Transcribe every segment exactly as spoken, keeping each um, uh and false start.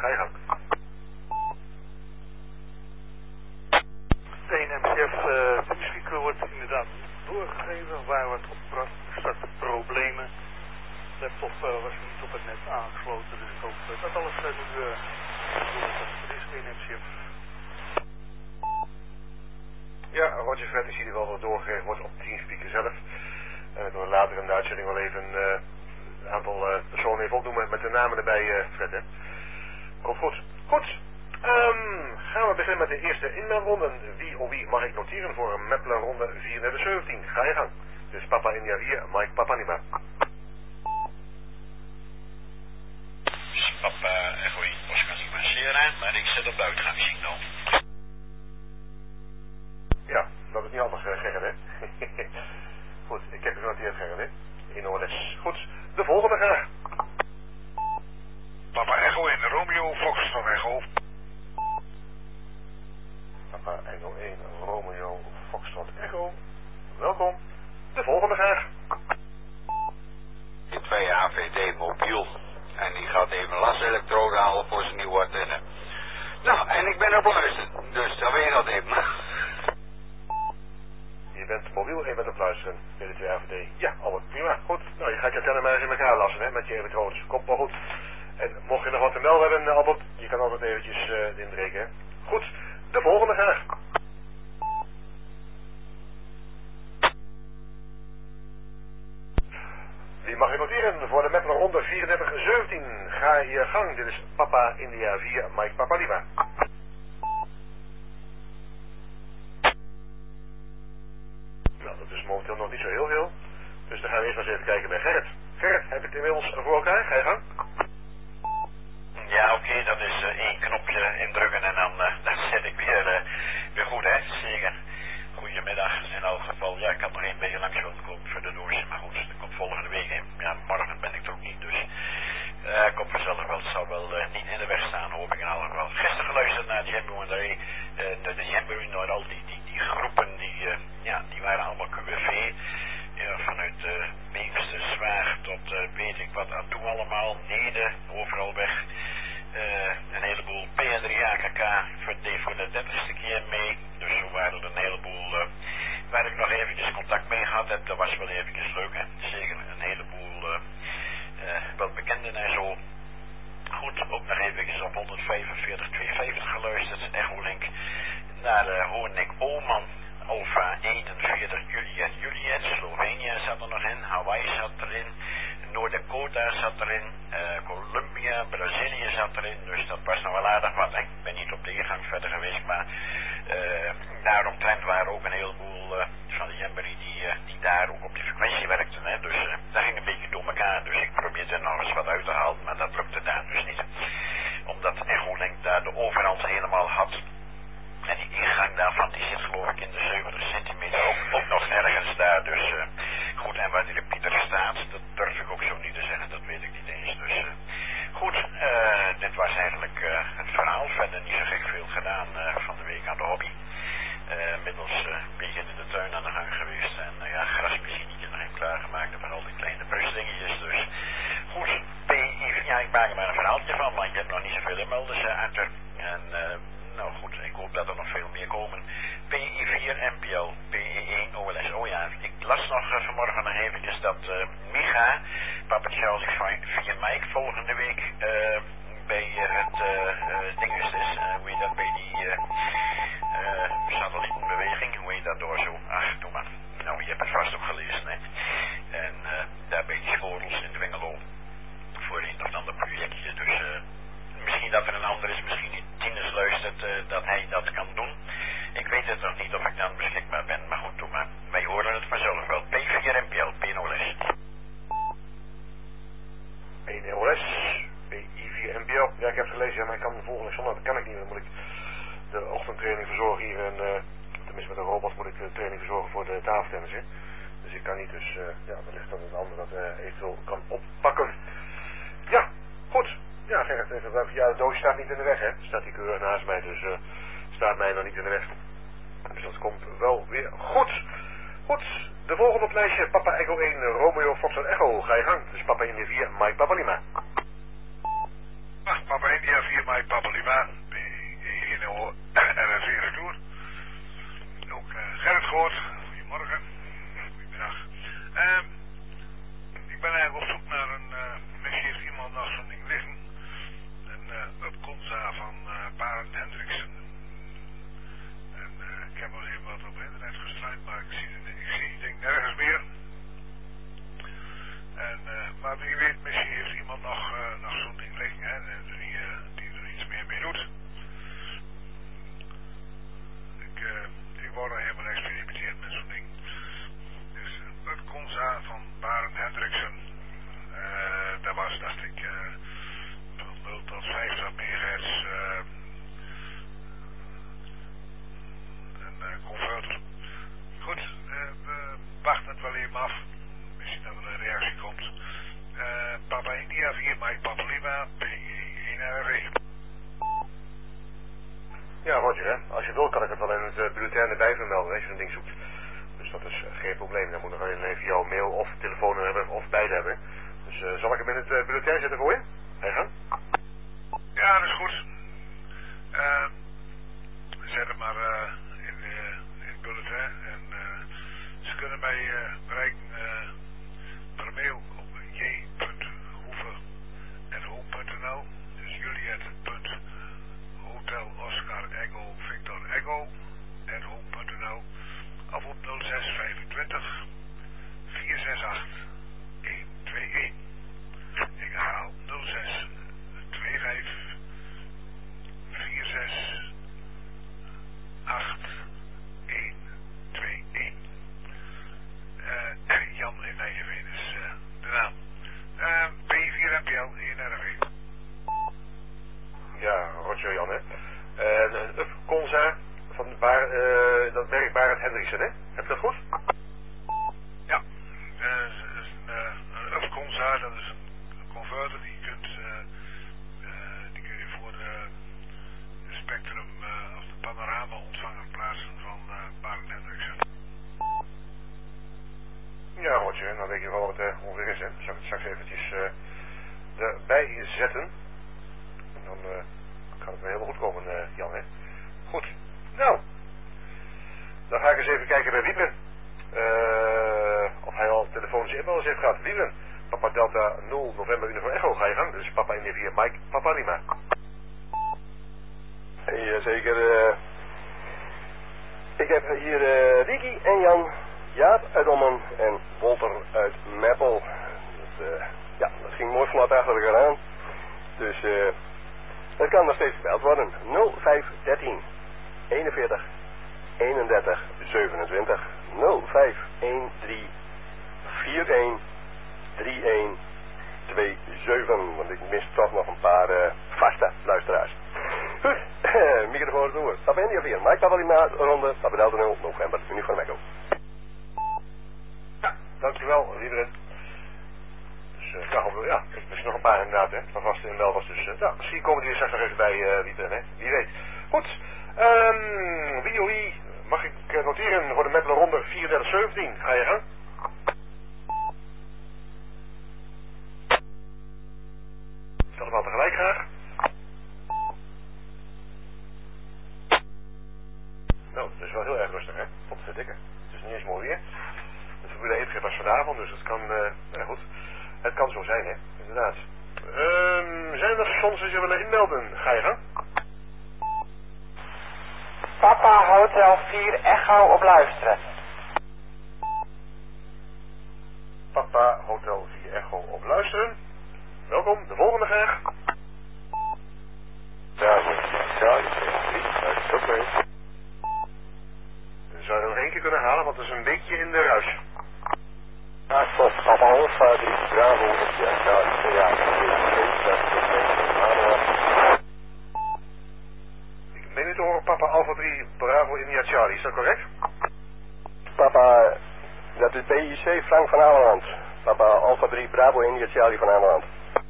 Ga je gang. T N M C F uh, Piepschikker wordt inderdaad doorgegeven. Waar wat op staat problemen. De laptop uh, was niet op het net aangesloten, dus ik hoop uh, dat alles uh, nu uh, is. T N M C F. Ja, Roger Fred, ik zie die wel wat doorgegeven wordt op Teamspeaker zelf. En ik wil later in de uitzending wel even uh, een aantal uh, personen even opnoemen met de namen erbij, uh, Fred, hè. Komt goed. Goed. Um, gaan we beginnen met de eerste inmeldronde. Wie of wie mag ik noteren voor een Mapler ronde vierentwintig zeventien? Ga je gang. Dus Papa India vier, Mike Papanima. Papa Echo één, Oscar Lima Sierra, maar ik zit op de uitgangssignaal. Ja, dat is niet anders, uh, Gerrit, hè? Goed, ik heb het genoteerd, Gerrit, hè? In orde. Goed, de volgende graag. Papa Echo één, Romeo, Foxtrot Echo. Papa Echo één, Romeo, Foxtrot Echo. Welkom. De volgende graag. twee A V D mobiel. En die gaat even laselektrode halen voor zijn nieuwe antenne. Nou, en ik ben op luisteren. Dus dan weet je dat even. Je bent mobiel en je bent op luisteren bij de twee A V D. Ja, Albert, prima. Goed. Nou, je gaat je antenne maar eens in elkaar lassen, hè, met je elektrodes. Komt wel goed. En mocht je nog wat te melden hebben, Albert, je kan altijd eventjes uh, inbreken, hè. Goed. De volgende graag. Die mag je noteren voor de Mapler ronde vierentwintig zeventien. Ga je gang. Dit is Papa India vier, Mike Papalima. Nou, dat is momenteel nog niet zo heel veel. Dus dan gaan we eerst maar eens even kijken bij Gerrit. Gerrit, heb je het inmiddels voor elkaar? Ga je gang. Ja, oké, okay, dat is uh, één knopje indrukken en dan, uh, dan zit ik weer, uh, weer goed, hè, zeker. Goedemiddag, in elk geval. Ja, ik had nog één beetje langs willen komen voor de doos, maar goed, dat komt volgende week, hè. Ja, morgen ben ik er ook niet, dus uh, komt vanzelf wel. Het zal wel uh, niet in de weg staan, hoop ik in elk geval. Gisteren geluisterd naar Jamboree, uh, de, de Jamboree, naar al die, die, die groepen, die, uh, ja, die waren allemaal Q F V. Ja, vanuit uh, Beemster, Zwaag tot uh, weet ik wat aan toe allemaal, Nede, overal weg. Uh, een heleboel P N drie A K K deed voor de dertigste keer mee. Dus zo waren er een heleboel uh, waar ik nog eventjes contact mee had. En dat was wel eventjes leuk, hè. Zeker een heleboel uh, uh, wel bekenden en zo. Goed, ook nog eventjes op honderdvijfenveertig tweehonderdvijftig geluisterd. Echo Link naar uh, Hoornik Oman. Alpha eenenveertig Juliet Juliet, Slovenië zat er nog in, Hawaii zat erin, Noord-Dakota zat erin, uh, Colombia, Brazilië zat erin, dus dat was nog wel aardig wat. Ik ben niet op de ingang verder geweest, maar uh, daaromtrent waren ook een heleboel uh, van de Jamboree die, uh, die daar ook op die frequentie werkten. Hè. Dus uh, dat ging een beetje door elkaar, dus ik probeerde er nog eens wat uit te halen, maar dat lukte daar dus niet. Omdat Echo Link daar de overhand helemaal had. En die ingang daarvan, die zit geloof ik in de zeventig centimeter, ook, ook nog ergens daar. Dus uh, goed, en waar die repeater staat, dat durf ik ook zo niet te zeggen, dat weet ik niet eens. Dus uh, goed, uh, dit was eigenlijk uh, het verhaal. Verder niet zo gek veel gedaan uh, van de week aan de hobby. Uh, inmiddels uh, een beetje in de tuin aan de gang geweest. En uh, ja, grasmachientje nog even klaargemaakt. En van al die kleine brustdingetjes. Dus goed, P I V, ja, ik maak er maar een verhaaltje van, maar ik heb nog niet zoveel inmelders, uh, Arthur. En uh, nou goed, ik hoop dat er nog veel meer komen. P I vier M P L, P E één O L S. Oh ja, ik las nog uh, vanmorgen nog eventjes dat uh, Micha, Papa Charles vier Mike volgende week uh, bij uh, het uh, ding is. Uh, hoe heet dat, bij die uh, uh, satellietenbeweging, hoe heet dat door zo? Ach, doe maar. Nou, je hebt het vast ook gelezen, hè. En uh, daar bij die schorels in Dwingelo voor een of ander projectje. Dus uh, misschien dat er een ander is, misschien niet Tinus luistert, uh, dat hij dat kan doen. Ik weet het nog niet of ik dan beschikbaar ben, maar goed, doe maar. Wij horen het vanzelf wel. P vier M P L, P N O L S. P N O L S, P I vier M P L. Ja, ik heb het gelezen, ja, maar ik kan de volgende zondag, dat kan ik niet. Dan moet ik de ochtendtraining verzorgen hier en, uh, tenminste met een robot moet ik de training verzorgen voor de tafeltennis, hè. Dus ik kan niet, dus uh, ja, wellicht dat een ander dat uh, eventueel kan oppakken. Ja, goed. Ja, Gerrit, even, ja, de doos staat niet in de weg, hè. Staat die keurig naast mij, dus uh, staat mij nog niet in de weg. Dus dat komt wel weer goed. Goed, de volgende op het lijstje, Papa Echo één, Romeo Foxtrot Echo. Ga je gang. Dus Papa India vier, Mike Papalima. Ach, Papa India vier, Mike Papalima, hier nou R F V Retour. Ook uh, Gerrit gehoord. Goedemorgen. Goedemiddag. Uh, ik ben eigenlijk op zoek naar een, uh, misschien heeft iemand nog zo'n ding liggen. Een uh, Upconza van uh, Barend Hendriksen. En uh, ik heb al even wat op internet gestruind, maar ik zie, ik zie ik denk nergens meer. En, uh, maar wie weet, misschien heeft iemand nog, uh, nog zo'n ding liggen, hè, die, uh, die er iets meer mee doet. Ik, uh, ik word er helemaal geëxperimenteerd met zo'n ding. Dus uh, het Conza van Barend Hendriksen. Uh, dat was, dacht ik, uh, van nul tot vijftig megahertz uh, een uh, converter. Goed, uh, we wachten het wel even af. Misschien dat er een reactie komt. Uh, Papa India vier, Mike Papalima, P één R V. Ja, Roger, hè. Als je wil kan ik het wel in het uh, bulletin erbij vermelden als je zo'n ding zoekt. Dus dat is uh, geen probleem. Dan moet ik alleen even jouw mail of telefoon hebben of beide hebben. Dus uh, zal ik hem in het uh, bulletin zetten voor je? Ga je gaan? Ja, dat is goed. Uh, zet hem maar uh, in, uh, in het bulletin. En uh, ze kunnen mij uh, bereiken uh, per mail op j punt hoeve at home punt n l. Dus Juliet punt hotel oscar echo victor echo at home punt n l. Of op nul zes vijfentwintig vier zes acht een twee een. Ik herhaal nul zes vijfentwintig vier zes acht een twee een. Uh, Jan in Nijveen is uh, de naam. Uh, B vier M P L in R V. Ja, Roger Jan, hè. En uh, een Upconza van Bar, uh, dat merk Barend Hendriksen, hè? Heb je dat goed? Ja, uh, is een, uh, een Upconza, dat is een converter die je kunt, uh, uh, die kun je voor de Spectrum uh, of de panorama ontvanger plaatsen van uh, Barend Hendriksen. Ja, Roger, dan weet je wel wat het uh, ongeveer is, hè. Zal ik het straks eventjes uh, erbij zetten. En dan uh, kan het weer helemaal goed komen, uh, Jan, hè. Goed. Nou, dan ga ik eens even kijken bij Wiebren. Uh, of hij al telefonische inbellers heeft gehad. Wiebren, Papa Delta nul November Uniform Echo, ga je gang. Dus Papa India vier Mike Papa Lima. Jazeker. Uh, ik heb hier uh, Ricky en Jan, Jaap uit Ommen en Wolter uit Meppel. Dus, uh, ja, dat ging mooi vlot achter elkaar aan. Dus uh, het kan nog steeds gebeld worden. nul vijf dertien eenenveertig eenendertig zevenentwintig nul vijf een drie vier een drie een twee zeven. Want ik mis toch nog een paar uh, vaste luisteraars. Goed, microfoon door. Papa India vier, Mike Papalima, ronde, Papa Delta nul, November, Uniform Echo. Ja, dankjewel, Wiebren. Dus uh, ja, ja, er is nog een paar inderdaad, hè, van vaste inmelders. Dus uh, ja, misschien komen die er straks nog even bij uh, Wiebren, hè, wie weet. Goed, um, wie of wie mag ik uh, noteren voor de Meppelen ronde vierendertig zeventien. Ga je gang? Allemaal tegelijk graag. Nou, dat is wel heel erg rustig, hè? Tot de dikke. Het is niet eens mooi weer. Het Formule één was vanavond, dus het kan, uh, nou goed. Het kan zo zijn, hè? Inderdaad. Um, zijn er nog soms die zich willen inmelden? Ga je gang? Papa Hotel vier Echo op luisteren. Papa Hotel vier Echo op luisteren. Welkom, de volgende graag. Ja, ja, dat is ook mee. Zou je nog één keer kunnen halen, want het is een beetje in de ruis. Ja, klopt. Papa Alfa drie Bravo. Ja, ja, ja. Ik meen het te horen, Papa Alpha drie Bravo India Charlie, is dat correct? Papa, dat is B I C Frank van Ameland. Papa Alpha drie Bravo India Charlie van Ameland.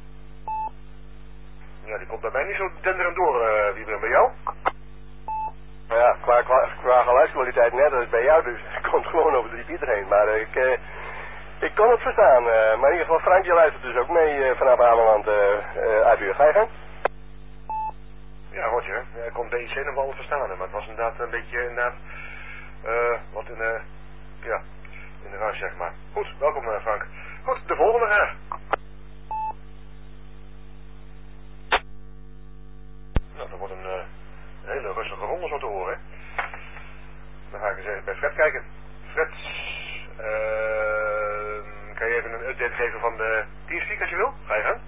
Ja, die komt bij mij niet zo denderend door, uh, wie ben bij jou? Nou ja, qua, qua, qua geluidskwaliteit net als bij jou, dus het komt gewoon over de repeater heen. Maar uh, ik, uh, ik kon het verstaan. Uh, maar in ieder geval, Frank, je luistert dus ook mee uh, vanaf Ameland uh, uh, uit uur. Ga je gang? Ja, mailtje, hè. Ja, ik kon D I C nog wel verstaan, hè, maar het was inderdaad een beetje, inderdaad, uh, wat in, uh, ja, in de ruis, zeg maar. Goed, welkom uh, Frank. Goed, de volgende graag. Nou, dat wordt een, uh, een hele rustige ronde zo te horen, hè. Dan ga ik eens even bij Fred kijken. Fred, uh, kan je even een update geven van de Teamspeak als je wil? Ga je gaan?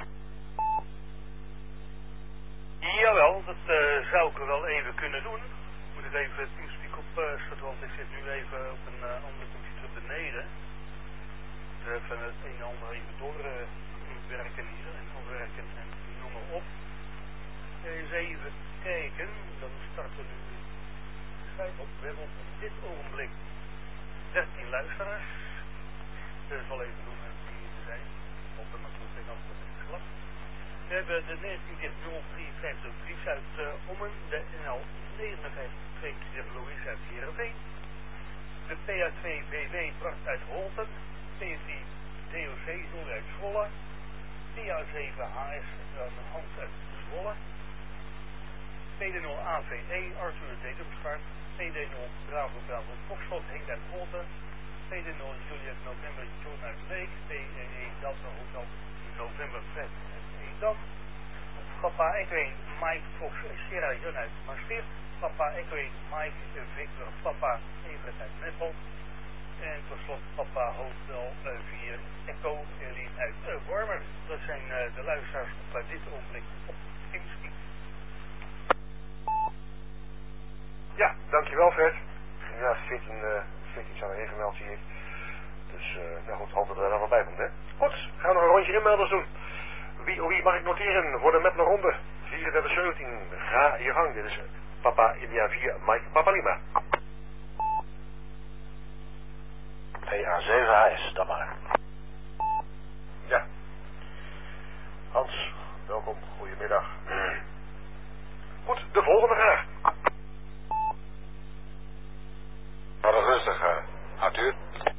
Jawel, dat uh, zou ik wel even kunnen doen. Moet ik even Teamspeak opstarten, uh, want ik zit nu even op een uh, andere computer beneden. Dus even het een en ander even doorwerken uh, hier en doorwerken en noem maar op. Eens even kijken, dan starten we nu Skype op. We hebben op dit ogenblik dertien luisteraars. Dat is wel even doen wie er zijn. Op de natuurlijk geen antwoord is geslacht. We hebben de negentien nul drie vijf drie uit uh, Ommen, de N L negenenvijftig tweeëntwintig Louis uit Heerenveen, de P A twee B W Bart uit Holten, P drie D O C Zoel uit Zwolle, P A zeven H S uh, Hans uit Zwolle, P D nul A V E Arthur uit Dedemsvaart, P D nul Bravo Bravo Foxtrot Henk uit Holten, P D nul Juliet November John uit Leek, P E E Delta Hotel November Fred uit Edam, Papa Ekween Mike Fox Sierra Jan uit Maastricht, Papa Ekween Mike Victor Papa Evert uit Meppel en tot slot Papa Hotel vier Echo Eline uit uh, Wormer. Dat zijn uh, de luisteraars op uh, dit ogenblik op Teamspeak. Ja, dankjewel Fred. Ja, veertien, uh, veertien zijn er ingemeld zie ik. Dus, uh, nou goed, hoop dat er dan wel bij komt, hè. Goed, gaan we nog een rondje inmelders doen. Wie, wie mag ik noteren voor de Meppler ronde? vierendertig zeventien, ga je gang. Dit is Papa India vier, Mike Papa Lima. P A zeven H S, dan maar. Ja. Hans, welkom, goedemiddag. Goed, de volgende vraag. Wat een rustig, uh, Arthur.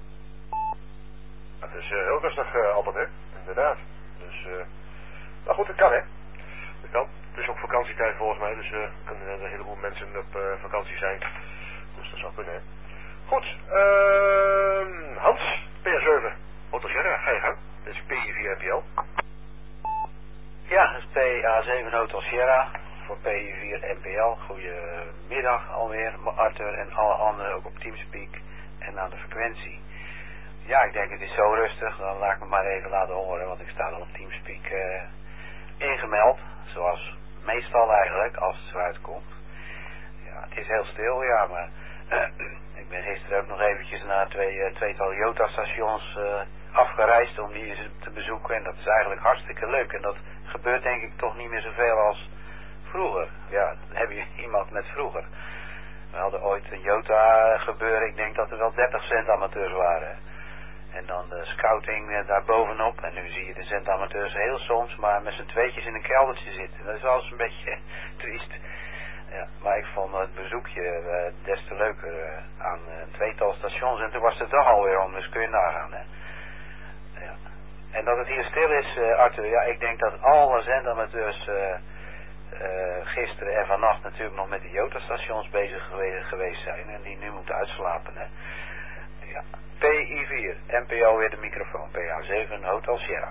Het is uh, heel rustig uh, altijd, hè? Inderdaad. Dus, uh, nou goed, het kan, hè? Het kan. Het is ook vakantietijd volgens mij, dus er uh, kunnen een heleboel mensen op uh, vakantie zijn. Dus dat zou kunnen, hè? Goed, uh, Hans, P A zeven, Hotel Sierra, ga je gang. Dit is P I vier N P L. Ja, dat is P A zeven Hotel Sierra voor P I vier N P L. Goedemiddag alweer, Arthur en alle anderen ook op Teamspeak en aan de frequentie. Ja, ik denk het is zo rustig, dan laat ik me maar even laten horen, want ik sta dan op Teamspeak uh, ingemeld, zoals meestal eigenlijk, als het zo uitkomt. Ja, het is heel stil, ja, maar uh, ik ben gisteren ook nog eventjes naar twee, uh, tweetal Jota-stations uh, afgereisd om die eens te bezoeken en dat is eigenlijk hartstikke leuk en dat gebeurt denk ik toch niet meer zoveel als vroeger. Ja, dan heb je iemand met vroeger. We hadden ooit een Jota gebeuren, ik denk dat er wel dertig zendamateurs waren. En dan de scouting daar bovenop. En nu zie je de zendamateurs heel soms maar met z'n tweetjes in een keldertje zitten. Dat is wel eens een beetje triest. Ja, maar ik vond het bezoekje uh, des te leuker uh, aan uh, een tweetal stations. En toen was het toch alweer om, dus kun je nagaan. Hè? Ja. En dat het hier stil is, uh, Arthur. Ja, ik denk dat alle zendamateurs uh, uh, gisteren en vannacht natuurlijk nog met de Jota-stations bezig geweest, geweest zijn. En die nu moeten uitslapen. Hè? Ja. P I vier, N P O weer de microfoon, P A zeven, Hotel Sierra.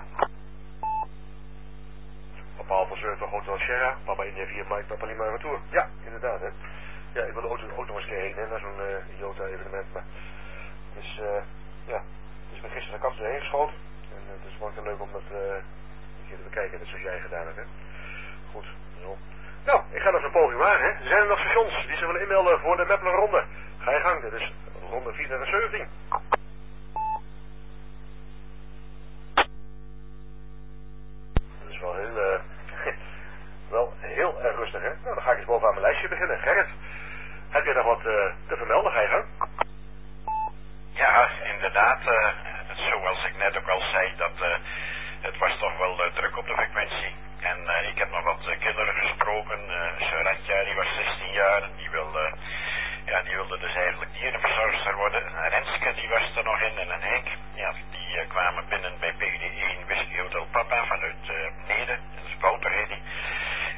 Papa Alpha zeven, Hotel Sierra, Papa India vier, Mike Papa Lima Retour. Ja, inderdaad, hè. Ja, ik wilde ook, ook nog eens heen, hè, naar zo'n uh, Jota-evenement, maar het is, uh, ja, dus ik ben gisteren de kast erheen geschoten. En uh, het is wel leuk om dat uh, een keer te bekijken, net zoals jij gedaan hebt, hè. Goed, zo. Nou, ik ga nog zo'n poging wagen, hè. Zijn er nog stations die zich willen inmelden voor de Meppler ronde? Ga je gang, dit is ronde vierentwintig zeventien. Dat is wel heel, uh, wel heel erg rustig, hè. Nou, dan ga ik eens bovenaan mijn lijstje beginnen. Gerrit, heb jij nog wat uh, te vermelden? Ga je gang? Ja, inderdaad. Uh, zoals ik net ook al zei, dat uh, het was toch wel uh, druk op de frequentie. En uh, ik heb nog wat uh, kinderen gesproken. Uh, Sarantja, die was zestien jaar. Die wil, uh, ja, die wilde dus eigenlijk dierenverzorgster worden. Renske, die was er nog in. En een Henk. Ja, die uh, kwamen binnen bij P D één Whisky Hotel Papa vanuit uh, Neder. Dat is Wouter, heet die. En ze waren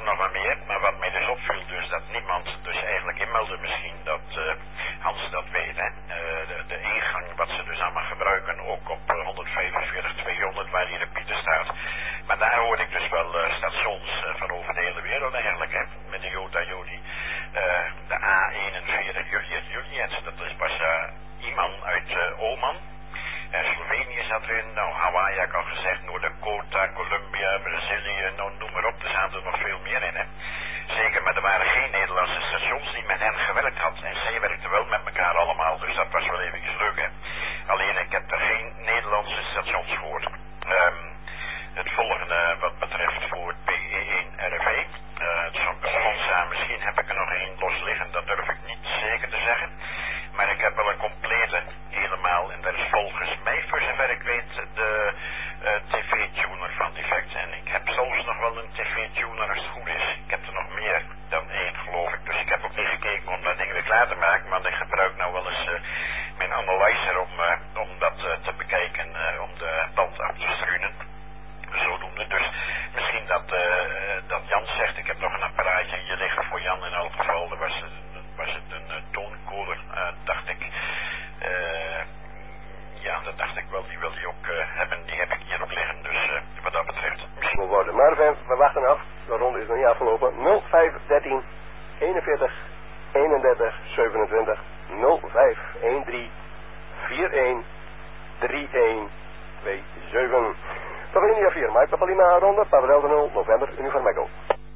nog wat meer, maar wat mij dus opviel, dus dat niemand dus eigenlijk inmeldde, misschien dat uh, Hans dat weet, hè. Uh, de, de ingang wat ze dus allemaal gebruiken, ook op uh, honderdvijfenveertig tweehonderd waar die repeater staat. Maar daar hoor ik dus wel uh, stations uh, van over de hele wereld eigenlijk, hè. Met de Jota Jodi, uh, de A eenenveertig Juliet Juliet, dat is pas uh, iemand uit uh, Oman. Uh, Slovenië zat erin, nou Hawaii heb ik al gezegd, Noord-Dakota, Colombia, Brazilië, nou noem maar op, er zaten er nog veel meer in, hè. Zeker, maar er waren geen Nederlandse stations die met hen gewerkt had en zij werkten wel met elkaar allemaal, dus dat was wel eventjes leuk, hè. Alleen ik heb er geen Nederlandse stations gehoord. Um, het volgende wat betreft voor het P E één R V, uh, het Sonsa, misschien heb ik er nog één los liggen, dat durf ik niet zeker te zeggen. Maar ik heb wel een complete, helemaal, en dat is volgens mij, voor zover ik weet, de uh, tv-tuner van Defect. En ik heb zelfs nog wel een tv-tuner als het goed is. Ik heb er nog meer dan één, geloof ik. Dus ik heb ook niet gekeken om dat ding weer klaar te maken, want ik gebruik nou wel eens uh, mijn analyzer om, uh, om dat uh, te bekijken, uh, om de band af te struinen. Zodoende. Dus misschien dat, uh, dat Jan zegt, ik heb nog een apparaatje hier liggen voor Jan in elk geval. Er was, was het een uh, tooncoder, uh, dacht ik. Uh, ja, dat dacht ik wel. Die wil je ook uh, hebben. Die heb ik hier ook liggen. Dus uh, wat dat betreft. Misschien worden. Maar we, we wachten af. De ronde is nog niet afgelopen. nul vijf dertien eenenveertig eenendertig zevenentwintig nul vijf dertien eenenveertig eenendertig zevenentwintig. Toch in India vier, Mike Papalina ronde, Pavel de nul, november, Uniform Echo.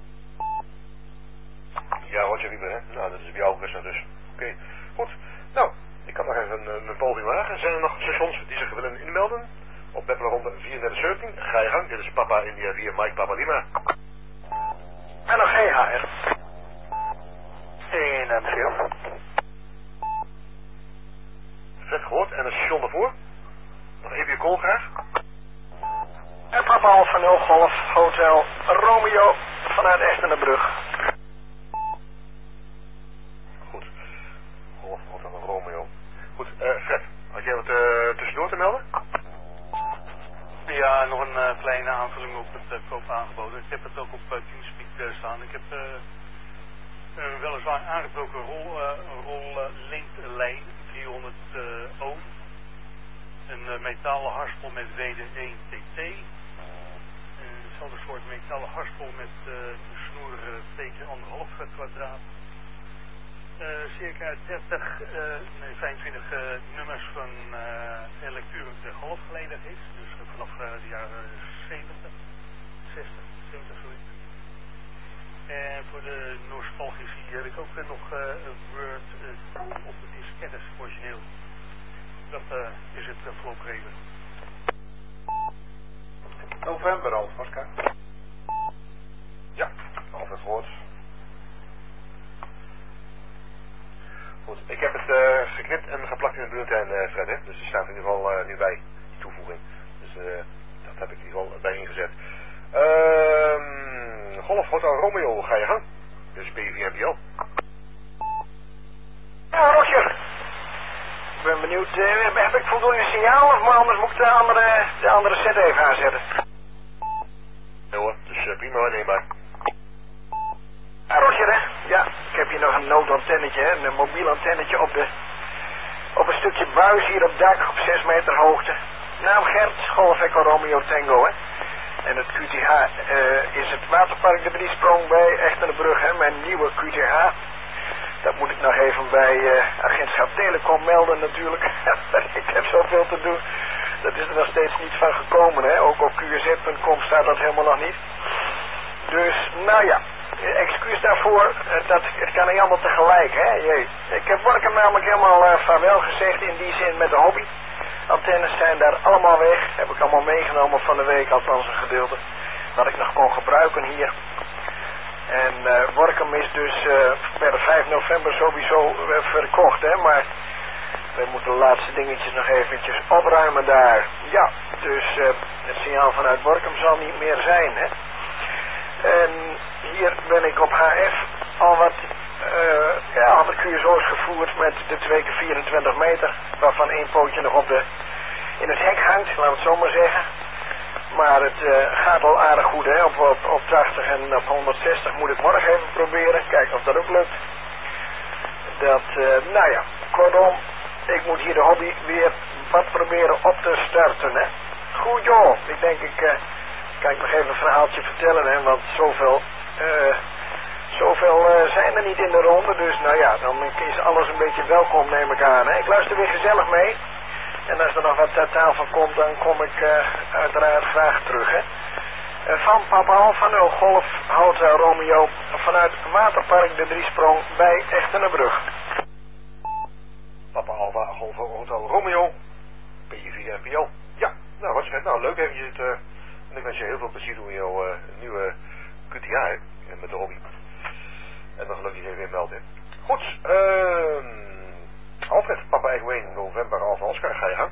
Ja, Roger Wieber, hè? Nou, dat is bij jou gewisseld dus. Oké, okay. Goed. Nou, ik kan nog even een, een poging wagen. Zijn er nog stations die zich willen inmelden? Op Beppelen ronde vierendertig zeventien. Ga je gang, dit is Papa India vier, Mike Papalina. En nog G H R. één en vier. Vet gehoord, en een station daarvoor? Nog even je call graag. En Papa Alfa nul Golf Hotel Romeo vanuit Echtenenbrug. Goed. Golf Hotel Romeo. Goed, uh, Fred, had jij wat uh, tussendoor te melden? Ja, nog een uh, kleine aanvulling op het uh, koopaangebod. Ik heb het ook op uh, Teamspeak uh, staan. Ik heb uh, een weliswaar aangebroken rol, uh, rol uh, linklijn driehonderd ohm. Een uh, metalen harspel met W D één T T. Hetzelfde soort metalen harspel met uh, een snoer uh, tegen anderhalf kwadraat. Uh, circa dertig, uh, nee, vijfentwintig uh, nummers van uh, elektuur de golfgeleider is. Dus uh, vanaf uh, de jaren zeventig, zestig, zeventig zoiets. En voor de nostalgici heb ik ook uh, nog uh, een Word uh, op de diskettes origineel. Dat uh, is het uh, voorlopig even. November al, Oscar. Ja, altijd gehoord. Goed, ik heb het uh, geknipt en geplakt in de bulletin, uh, Fred, hè? Dus er staat in ieder geval uh, nu bij, die toevoeging. Dus uh, dat heb ik in ieder geval bij ingezet. Uh, Golf Hotel Romeo, ga je gang. Dus P V M P L. Ja, Roger. Ik ben benieuwd, uh, heb ik voldoende signaal of maar anders moet ik de andere, de andere set even aanzetten? Ja hoor, dus uh, prima waarneembaar. Ja, Roger, hè? Ja, ik heb hier nog een noodantennetje, hè? Een mobiel antennetje op de, op een stukje buis hier op dak op zes meter hoogte. Naam Gert, Golf Echo Romeo Tango, hè? En het Q T H uh, is het waterpark de Briesprong bij Echtenenbrug, hè? Mijn nieuwe Q T H. Dat moet ik nog even bij uh, agentschap Telecom melden natuurlijk. Ik heb zoveel te doen. Dat is er nog steeds niet van gekomen, hè. Ook op Q R Z punt com staat dat helemaal nog niet. Dus, nou ja. Excuus daarvoor. Dat, het kan niet allemaal tegelijk, hè. Jee. Ik heb Workum namelijk helemaal uh, vaarwel gezegd in die zin met de hobby. Antennes zijn daar allemaal weg. Heb ik allemaal meegenomen van de week, althans een gedeelte. Wat ik nog kon gebruiken hier. En uh, Workum is dus uh, per vijf november sowieso uh, verkocht, hè, maar we moeten de laatste dingetjes nog eventjes opruimen daar. Ja, dus uh, het signaal vanuit Workum zal niet meer zijn, hè. En hier ben ik op H F al wat, uh, ja, had ik Q S O's gevoerd met de twee keer vierentwintig meter, waarvan één pootje nog op de, in het hek hangt, laten we het zo maar zeggen. Maar het uh, gaat al aardig goed, hè. Op, op, op tachtig en op honderdzestig moet ik morgen even proberen. Kijken of dat ook lukt. Dat, uh, nou ja, kortom, ik moet hier de hobby weer wat proberen op te starten, hè. Goed joh, ik denk ik, uh, kan ik nog even een verhaaltje vertellen, hè, want zoveel, uh, zoveel uh, zijn er niet in de ronde, dus nou ja, dan is alles een beetje welkom, neem ik aan, hè. Ik luister weer gezellig mee, en als er nog wat ter tafel komt, dan kom ik uh, uiteraard graag terug, hè. Uh, van Papa Alfa nul Golf Hotel Romeo vanuit Waterpark de Driesprong bij Echtenenbrug. Papa Alfa Golf Hotel Romeo, P vier N P L. Ja, nou wat schijnt, nou leuk heb je het. Uh, en ik wens je heel veel plezier doen in jouw uh, nieuwe Q T A, hè, met de hobby. En dan gelukkig even weer melden. Goed, uh, Alfred, Papa Echo November Alfa Oscar, ga je gaan?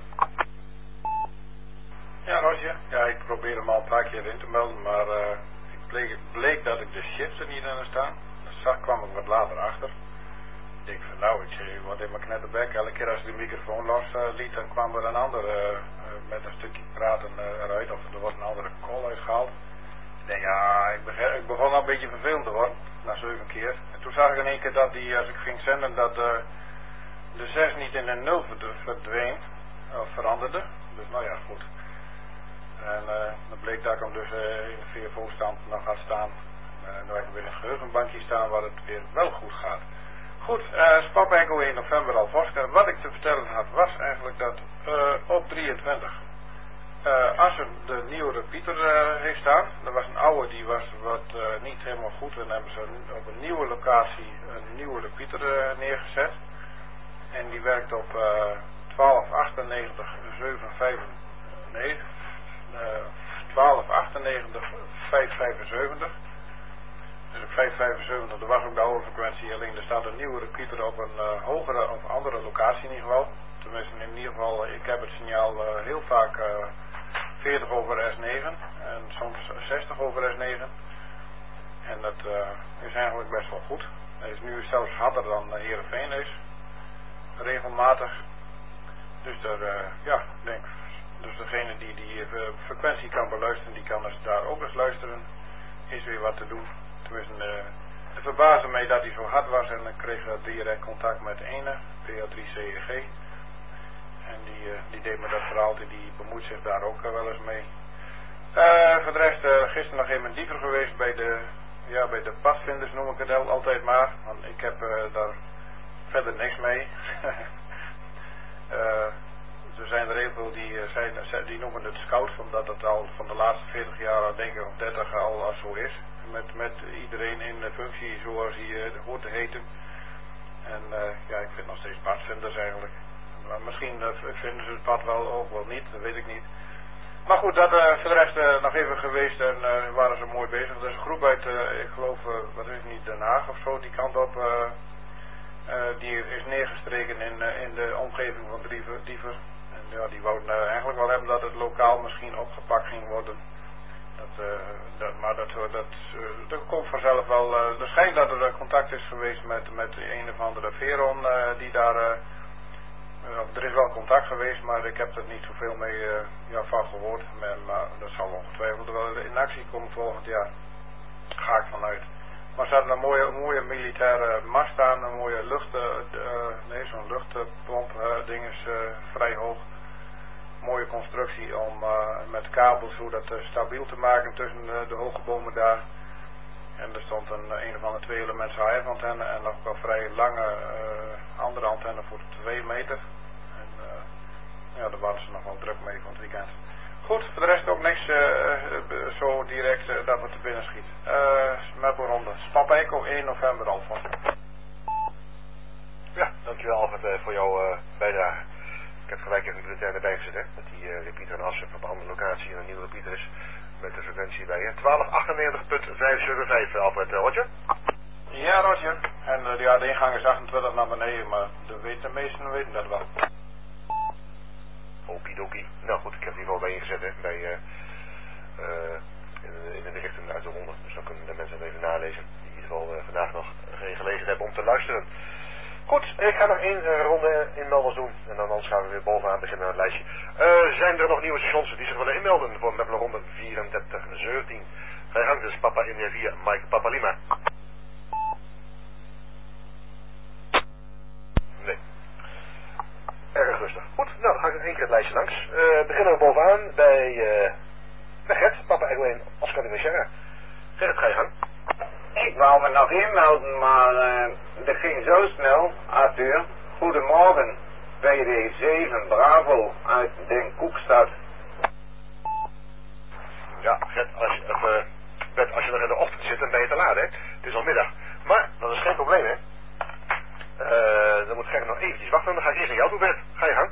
Ja, Roger. Ja, ik probeer hem al een paar keer in te melden, maar uh, ik bleek, het bleek dat ik de shifts er niet aan staan. Dus daar kwam ik wat later achter. Ik denk van nou, ik zei, wat in mijn knetterbek. Elke keer als ik de microfoon los uh, liet, dan kwam er een ander uh, uh, met een stukje praten uh, eruit, of er wordt een andere call uitgehaald. Ik denk, ja, ik begon, ik begon al een beetje vervelend te worden, na zeven keer. En toen zag ik in één keer dat die, als ik ging zenden, dat uh, de zes niet in een nul verdween, of veranderde. Dus nou ja, goed. En uh, dan bleek dat ik hem dus uh, in de V F O-stand nog had staan. En uh, nu heb ik weer een geheugenbankje staan waar het weer wel goed gaat. Goed, uh, Spap Echo in november al Oscar. Wat ik te vertellen had was eigenlijk dat uh, op drieëntwintig uh, Assen de nieuwe repeater uh, heeft staan. Er was een oude die was wat uh, niet helemaal goed. En hebben ze op een nieuwe locatie een nieuwe repeater uh, neergezet. En die werkt op uh, twaalf achtennegentig zeven vijfennegentig. Uh, twaalf achtennegentig vijf vijfenzeventig. Dus op vijf vijfenzeventig, er was ook de oude frequentie, alleen er staat een nieuwe repeater op een uh, hogere of andere locatie in ieder geval. Tenminste in ieder geval, ik heb het signaal uh, heel vaak uh, veertig over S negen en soms zestig over S negen. En dat uh, is eigenlijk best wel goed. Hij is nu zelfs harder dan uh, Heerenveen is. Regelmatig. Dus daar, uh, ja, ik denk... Dus degene die die uh, frequentie kan beluisteren, die kan dus daar ook eens luisteren. Is weer wat te doen. Tenminste, uh, het verbaasde mij dat hij zo hard was en ik kreeg uh, direct contact met ene, P L drie C E G. En die, uh, die deed me dat verhaal, die bemoeit zich daar ook uh, wel eens mee. Uh, voor de rest, uh, gisteren nog even dieper geweest bij de, ja, bij de padvinders noem ik het altijd maar. Want ik heb uh, daar verder niks mee. uh, Er zijn er heel veel die, zijn, die noemen het scouts, omdat het al van de laatste veertig jaar, denk ik, of dertig al, al zo is. Met, met iedereen in de functie zoals hij uh, hoort te heten. En uh, ja, ik vind nog steeds padvinders eigenlijk. Maar misschien uh, vinden ze het pad wel ook wel niet, dat weet ik niet. Maar goed, dat uh, voor de rest uh, nog even geweest en uh, waren ze mooi bezig. Er is een groep uit, uh, ik geloof, uh, wat is het niet, Den Haag of zo, die kant op. Uh, uh, die is neergestreken in, uh, in de omgeving van Diever. Diever. Ja, die wouden uh, eigenlijk wel hebben dat het lokaal misschien opgepakt ging worden. Dat, uh, dat, maar dat, dat, uh, dat komt vanzelf wel. Uh, er schijnt dat er uh, contact is geweest met, met een of andere Veron uh, die daar... Uh, uh, er is wel contact geweest, maar ik heb er niet zoveel mee uh, ja, van gehoord. Maar, maar dat zal ongetwijfeld wel in actie komen volgend jaar. Ga ik vanuit. Maar er staat een mooie, mooie militaire mast staan, een mooie lucht... Uh, uh, nee, zo'n luchtpomp uh, ding is uh, vrij hoog. Mooie constructie om uh, met kabels hoe dat uh, stabiel te maken tussen uh, de hoge bomen daar. En er stond een, een of andere twee elements H F antenne en nog wel vrij lange uh, andere antenne voor twee meter. En uh, ja, daar waren ze nog wel druk mee van het weekend. Goed, voor de rest ook niks uh, uh, zo direct uh, dat we te binnen schiet. Uh, Smepelronde. Spap Echo één november al van. Ja, dankjewel Alfred uh, voor jouw uh, bijdrage. Ik heb gelijk even de bulletin erbij gezet, hè, dat die uh, repeater in Assen op een andere locatie en een nieuwe repeater is met de frequentie bij twaalf achtennegentig vijf zeven vijf, Alfred, uh, Roger? Ja, Roger. En uh, ja, de ingang is achtentwintig naar beneden, maar de, weet, de meesten weten dat wel. Okidoki. Nou goed, ik heb die wel bij ingezet, hè, bij, uh, uh, in, in de berichten uit de ronde. Dus dan kunnen de mensen het even nalezen, die in ieder geval uh, vandaag nog geen gelegenheid hebben om te luisteren. Goed, ik ga nog één uh, ronde inmelders doen. En dan anders gaan we weer bovenaan beginnen aan het lijstje. Uh, zijn er nog nieuwe stations die zich willen inmelden voor Meppelen ronde vierendertig zeventien? Ga je gang, dus Papa India vier, Mike Papa Lima. Nee. Erg rustig. Goed, nou dan ga ik nog één keer het lijstje langs. Uh, beginnen we bovenaan bij, uh, bij Gert, Papa Egoin, Oscar de Mechera. Gert, ga je gang. Ik wou me nog inmelden, maar uh, dat ging zo snel. Arthur, goedemorgen. B D zeven Bravo uit Den Koekstad. Ja, Gert, als je, of, uh, Bert, als je nog in de ochtend zit, dan ben je te laat, hè. Het is al middag. Maar, dat is geen probleem, hè. Uh, dan moet Gert nog eventjes wachten, dan ga ik eerst naar jou toe, Bert. Ga je gang.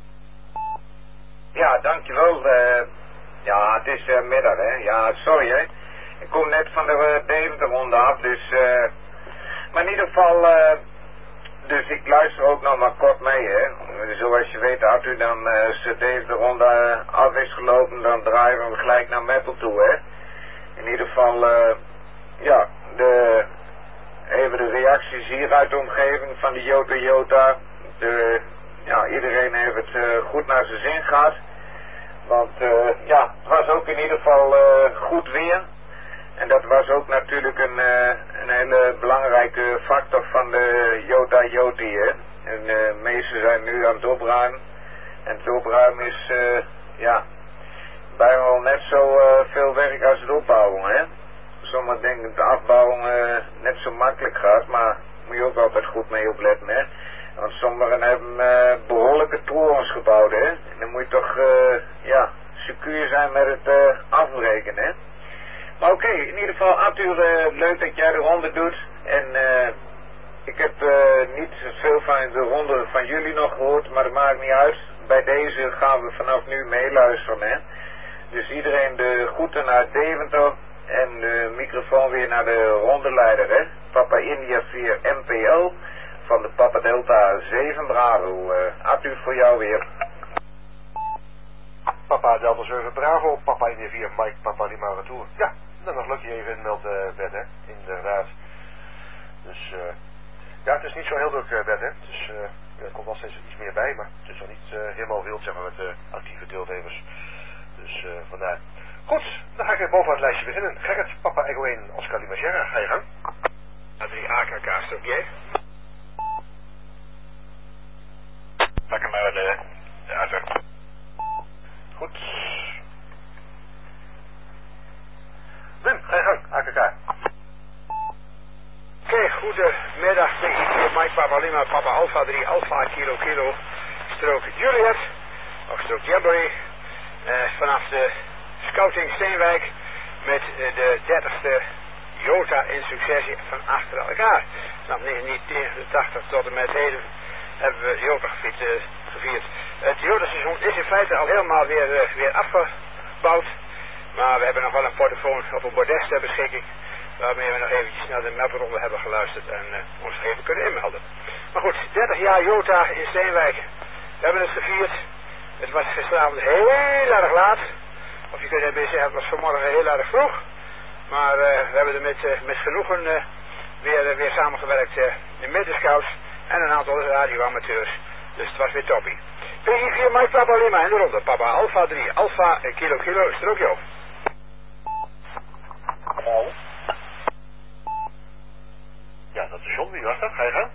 Ja, dankjewel. Uh, ja, het is uh, middag, hè. Ja, sorry, hè. Ik kom net van de uh, Deventer-ronde af, dus... Uh, maar in ieder geval... Uh, dus ik luister ook nog maar kort mee, hè. Zoals je weet, had u dan uh, als de Deventer-ronde uh, af is gelopen, dan draaien we gelijk naar Meppel toe, hè. In ieder geval, uh, ja, de... Even de reacties hier uit de omgeving van de Jota Jota. De, ja, iedereen heeft het uh, goed naar zijn zin gehad. Want uh, ja, het was ook in ieder geval uh, goed weer. En dat was ook natuurlijk een, uh, een hele belangrijke factor van de Jota Joti. Hè? En uh, de meesten zijn nu aan het opruimen. En het opruimen is uh, ja, bijna wel net zo uh, veel werk als het opbouwen. Hè? Sommigen denken dat de afbouw uh, net zo makkelijk gaat, maar moet je ook altijd goed mee opletten, hè. Want sommigen hebben uh, behoorlijke torens gebouwd, hè. En dan moet je toch, uh, ja, secuur zijn met het uh, afbreken, hè. Maar oké, okay, in ieder geval, Arthur, uh, leuk dat jij de ronde doet. En uh, ik heb uh, niet veel van de ronde van jullie nog gehoord, maar dat maakt niet uit. Bij deze gaan we vanaf nu meeluisteren, hè. Dus iedereen de groeten naar Deventer. En de microfoon weer naar de rondeleider, hè. Papa India vier M P L van de Papa Delta zeven Bravo. Uh, Arthur, voor jou weer. Papa Delta zeven Bravo, Papa India vier, Mike Papa Lima Retour. Ja, dan nog lukt je even inmeld, uh, Bert, hè. Inderdaad. Dus, uh, ja, het is niet zo heel druk, uh, Bert, hè. Dus, uh, ja, er komt wel steeds iets meer bij, maar het is nog niet uh, helemaal wild, zeg maar, met uh, actieve deelnemers. Dus, uh, vandaar. Goed, dan ga ik weer boven het lijstje beginnen. Gerrit, Papa Egoin, Oscar Limagera, ga je gang. A drie A K K stokje. Pak hem maar de, de Arthur. Goed. Wim, ga je gang, A K K. Oké, okay, goedemiddag. Mike Papa Lima, Papa Alpha drie, Alpha Kilo Kilo, strook Juliet, of strook Jamboree, uh, vanaf de Scouting Steenwijk met uh, de dertigste Jota in successie van achter elkaar. Vanaf negentien negenentachtig tot en met heden hebben we Jota gevierd. Uh, gevierd. Het Jota-seizoen is in feite al helemaal weer, uh, weer afgebouwd. Maar we hebben nog wel een portofoon op een bordes ter beschikking. Waarmee we nog eventjes naar de mapronde hebben geluisterd en uh, ons even kunnen inmelden. Maar goed, dertig jaar Jota in Steenwijk. We hebben het gevierd. Het was gisteravond heel erg laat. Of je kunt het zeggen, het was vanmorgen heel erg vroeg. Maar uh, we hebben er met, uh, met genoegen uh, weer, uh, weer samengewerkt uh, in Middenscouts en een aantal radioamateurs. Dus het was weer toppie. P I vier Mike Papa Lima in de ronde. Papa Alpha drie, Alpha uh, Kilo Kilo, strookje op. Oh. Ja, dat is John. Wie was dat? Ga je gaan?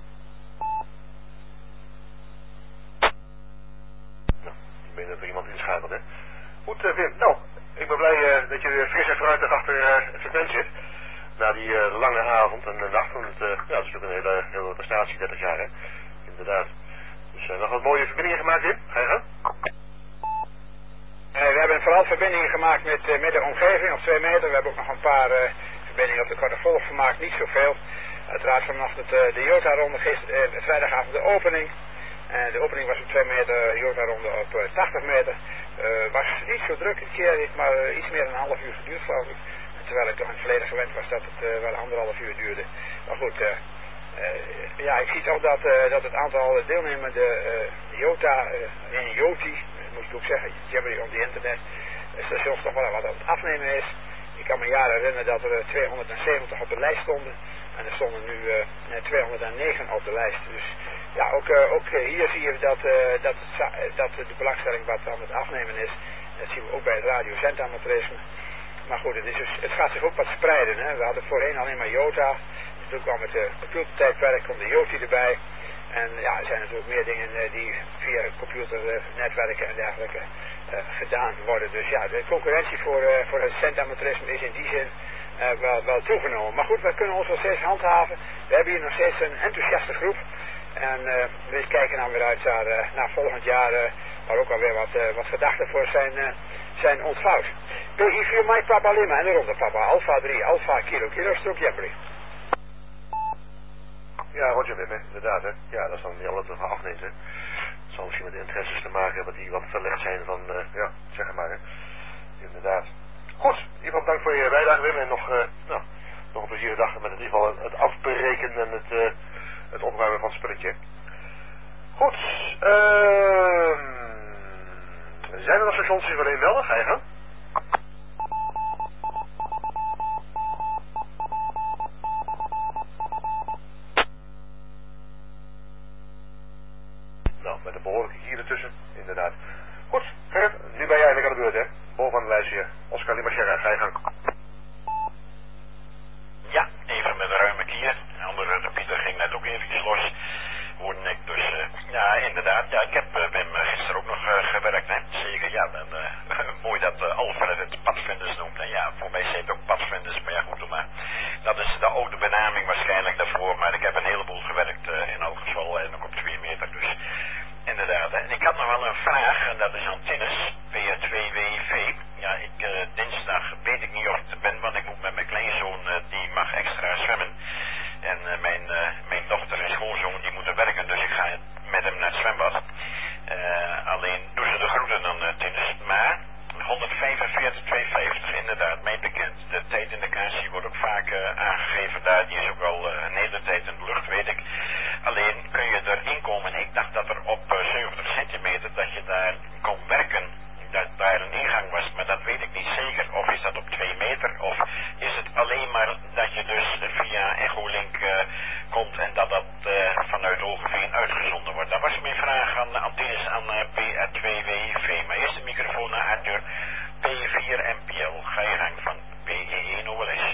Nou, ik meen dat er iemand inschakelt, hè. Goed, uh, Wim. Nou, ik ben blij uh, dat je weer fris en fruitig achter uh, het frequent zit. Na die uh, lange avond en uh, nacht. Want uh, ja, dat is natuurlijk een hele, hele prestatie, dertig jaar, hè. Inderdaad. Dus uh, nog wat mooie verbindingen gemaakt, Wim. Ga je gaan? Uh, we hebben vooral verbindingen gemaakt met, uh, met de omgeving op twee meter. We hebben ook nog een paar uh, verbindingen op de korte golf gemaakt. Niet zoveel. Uiteraard vanochtend uh, de Jota-ronde, gisteren, uh, vrijdagavond de opening. En uh, de opening was op twee meter, Jota-ronde op uh, tachtig meter. Uh, was niet zo druk een keer, maar uh, iets meer dan een half uur geduurd, geloof ik. Terwijl ik toch in het verleden gewend was dat het uh, wel anderhalf uur duurde. Maar goed, uh, uh, ja, ik zie toch dat, uh, dat het aantal deelnemende uh, Jota, uh, in Joti, uh, moet ik ook zeggen, Jamboree on the internet, uh, stations toch wel wat aan het afnemen is. Ik kan me jaren herinneren dat er uh, tweehonderdzeventig op de lijst stonden. En er stonden nu uh, tweehonderdnegen op de lijst. Dus ja, ook, uh, ook uh, hier zie je dat, uh, dat, het, dat de belangstelling wat aan het afnemen is. Dat zien we ook bij het radiozendamaterisme. Maar goed, het, is dus, het gaat zich ook wat spreiden. Hè. We hadden voorheen alleen maar Jota. Dus toen kwam het uh, computertijdperk, kwam de Joti erbij. En ja, er zijn natuurlijk meer dingen uh, die via computernetwerken en dergelijke uh, gedaan worden. Dus ja, de concurrentie voor, uh, voor het zendamaterisme is in die zin uh, wel, wel toegenomen. Maar goed, we kunnen ons nog steeds handhaven. We hebben hier nog steeds een enthousiaste groep. En uh, we kijken nou weer uit naar, uh, naar volgend jaar, uh, waar ook alweer wat, uh, wat gedachten voor zijn, uh, zijn ontvouwd. P I vier Mike Papa Lima en de ronde Papa Alpha drie Alpha Kilo Kilo Strook Jeffrey. Ja, Roger Wim, hè, inderdaad, hè. Ja, dat is dan niet alles wat afneemt, hè. Het zal misschien met interesses te maken hebben die wat verlegd zijn van, uh, ja, zeg maar, hè. Inderdaad. Goed, in ieder geval bedankt voor je bijdrage, Wim, en nog, uh, nou, nog een plezierige dag met in ieder geval het afberekenen en het, uh, het opruimen van het spulletje. Goed, ehm... Uh, zijn er nog stations die alleen melden? Ga je gaan? Nou, met een behoorlijke hier ertussen, inderdaad. Goed, Gerrit, nu ben jij eigenlijk aan de beurt, hè? Bovenaan de lijst hier. Oscar Limachera, ga je gang. Ja, even met een ruime kier. De andere, de Pieter, ging net ook eventjes los. Hoorde ik dus, uh, ja, inderdaad. Ja, ik heb uh, Wim uh, gisteren ook nog uh, gewerkt, hè. Zeker, ja, dan, uh, mooi dat uh, Alfred het padvinders noemt. En ja, voor mij zijn het ook padvinders, maar ja, goed, maar dat is de oude benaming waarschijnlijk daarvoor. Maar ik heb een heleboel gewerkt uh, in elk geval en ook op twee meter, dus inderdaad. Hè. En ik had nog wel een vraag, en dat is aan Tinnes, P twee W V. Ja, ik, uh, dinsdag weet ik niet of ik er ben, want ik moet met mijn kleinzoon, uh, die mag extra zwemmen. En uh, mijn, uh, mijn dochter en schoonzoon, die moeten werken, dus ik ga met hem naar het zwembad. Uh, alleen doen ze de groeten dan, uh, Tinnes. Maar honderdvijfenveertig tweehonderdvijftig, inderdaad, mij bekend. De tijdindicatie wordt ook vaak uh, aangegeven daar, die is ook wel uh, een hele tijd in de lucht, weet ik. Alleen kun je erin komen, ik dacht dat er op uh, zeventig centimeter, dat je daar kon werken, dat daar een ingang was, maar dat weet ik niet zeker. Of is dat op twee meter, of is het alleen maar dat je dus via Echolink uh, komt en dat dat uh, vanuit Hogeveen uitgezonden wordt. Dat was mijn vraag aan Antilles aan uh, P twee W V. Maar eerst de microfoon naar Arthur, P vier M P L. Ga je gang van P E één O L S.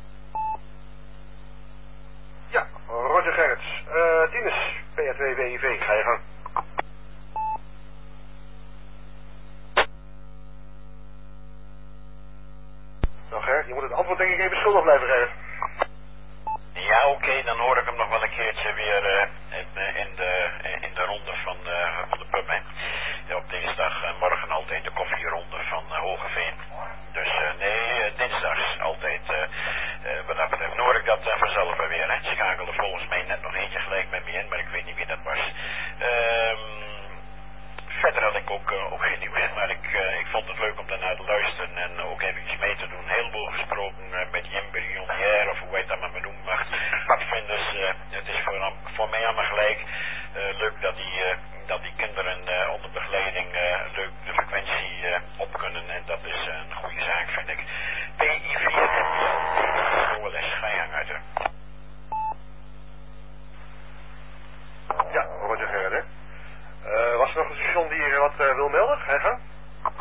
Ja, Roger Gerrits. Uh, Tinus, P twee W V. Ga je gang. Nou Gerrit, je moet het antwoord denk ik even schuldig blijven, Gerrit. Ja, oké, okay, dan hoor ik hem nog wel een keertje weer uh, in, uh, in, de, in de ronde van, uh, van de pub, hè. Ja, op dinsdag uh, morgen altijd de koffieronde van uh, Hogeveen. Dus uh, nee, uh, dinsdags altijd, uh, uh, wat dat betreft. Dan hoor ik dat uh, vanzelf weer, hè. Schakelde volgens mij net nog eentje gelijk met me in, maar ik weet niet wie dat was. Um, Verder had ik ook, uh, ook geen nieuws, maar ik, uh, ik vond het leuk om daarnaar te luisteren en uh, ook eventjes mee te doen. Heel veel gesproken uh, met Jim Brionnière, of hoe heet dat maar benoemen mag. Padvinders, uh, het is voor, voor mij allemaal gelijk. Uh, leuk dat die, uh, dat die kinderen uh, onder begeleiding uh, leuk de frequentie uh, op kunnen en dat is uh, een goede zaak, vind ik. P I vier O L S, ga je gang uit. Ja, Roger Gerrit, hè. Uh, was er nog een station die hier wat uh, wil melden? Ga je gaan?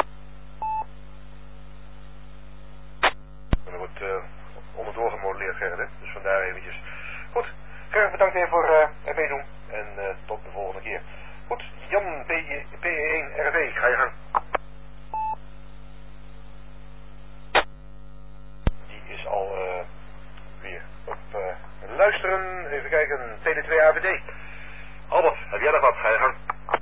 En er wordt uh, onderdoor gemodelleerd, Gerrit, hè? Dus vandaar eventjes. Goed, Gerrit, bedankt even voor uh, het meedoen. En uh, tot de volgende keer. Goed, Jan P E één R V, ga je gaan. Die is al uh, weer op uh, luisteren. Even kijken, T D twee A V D. Albert, heb jij nog wat? Ga je gang.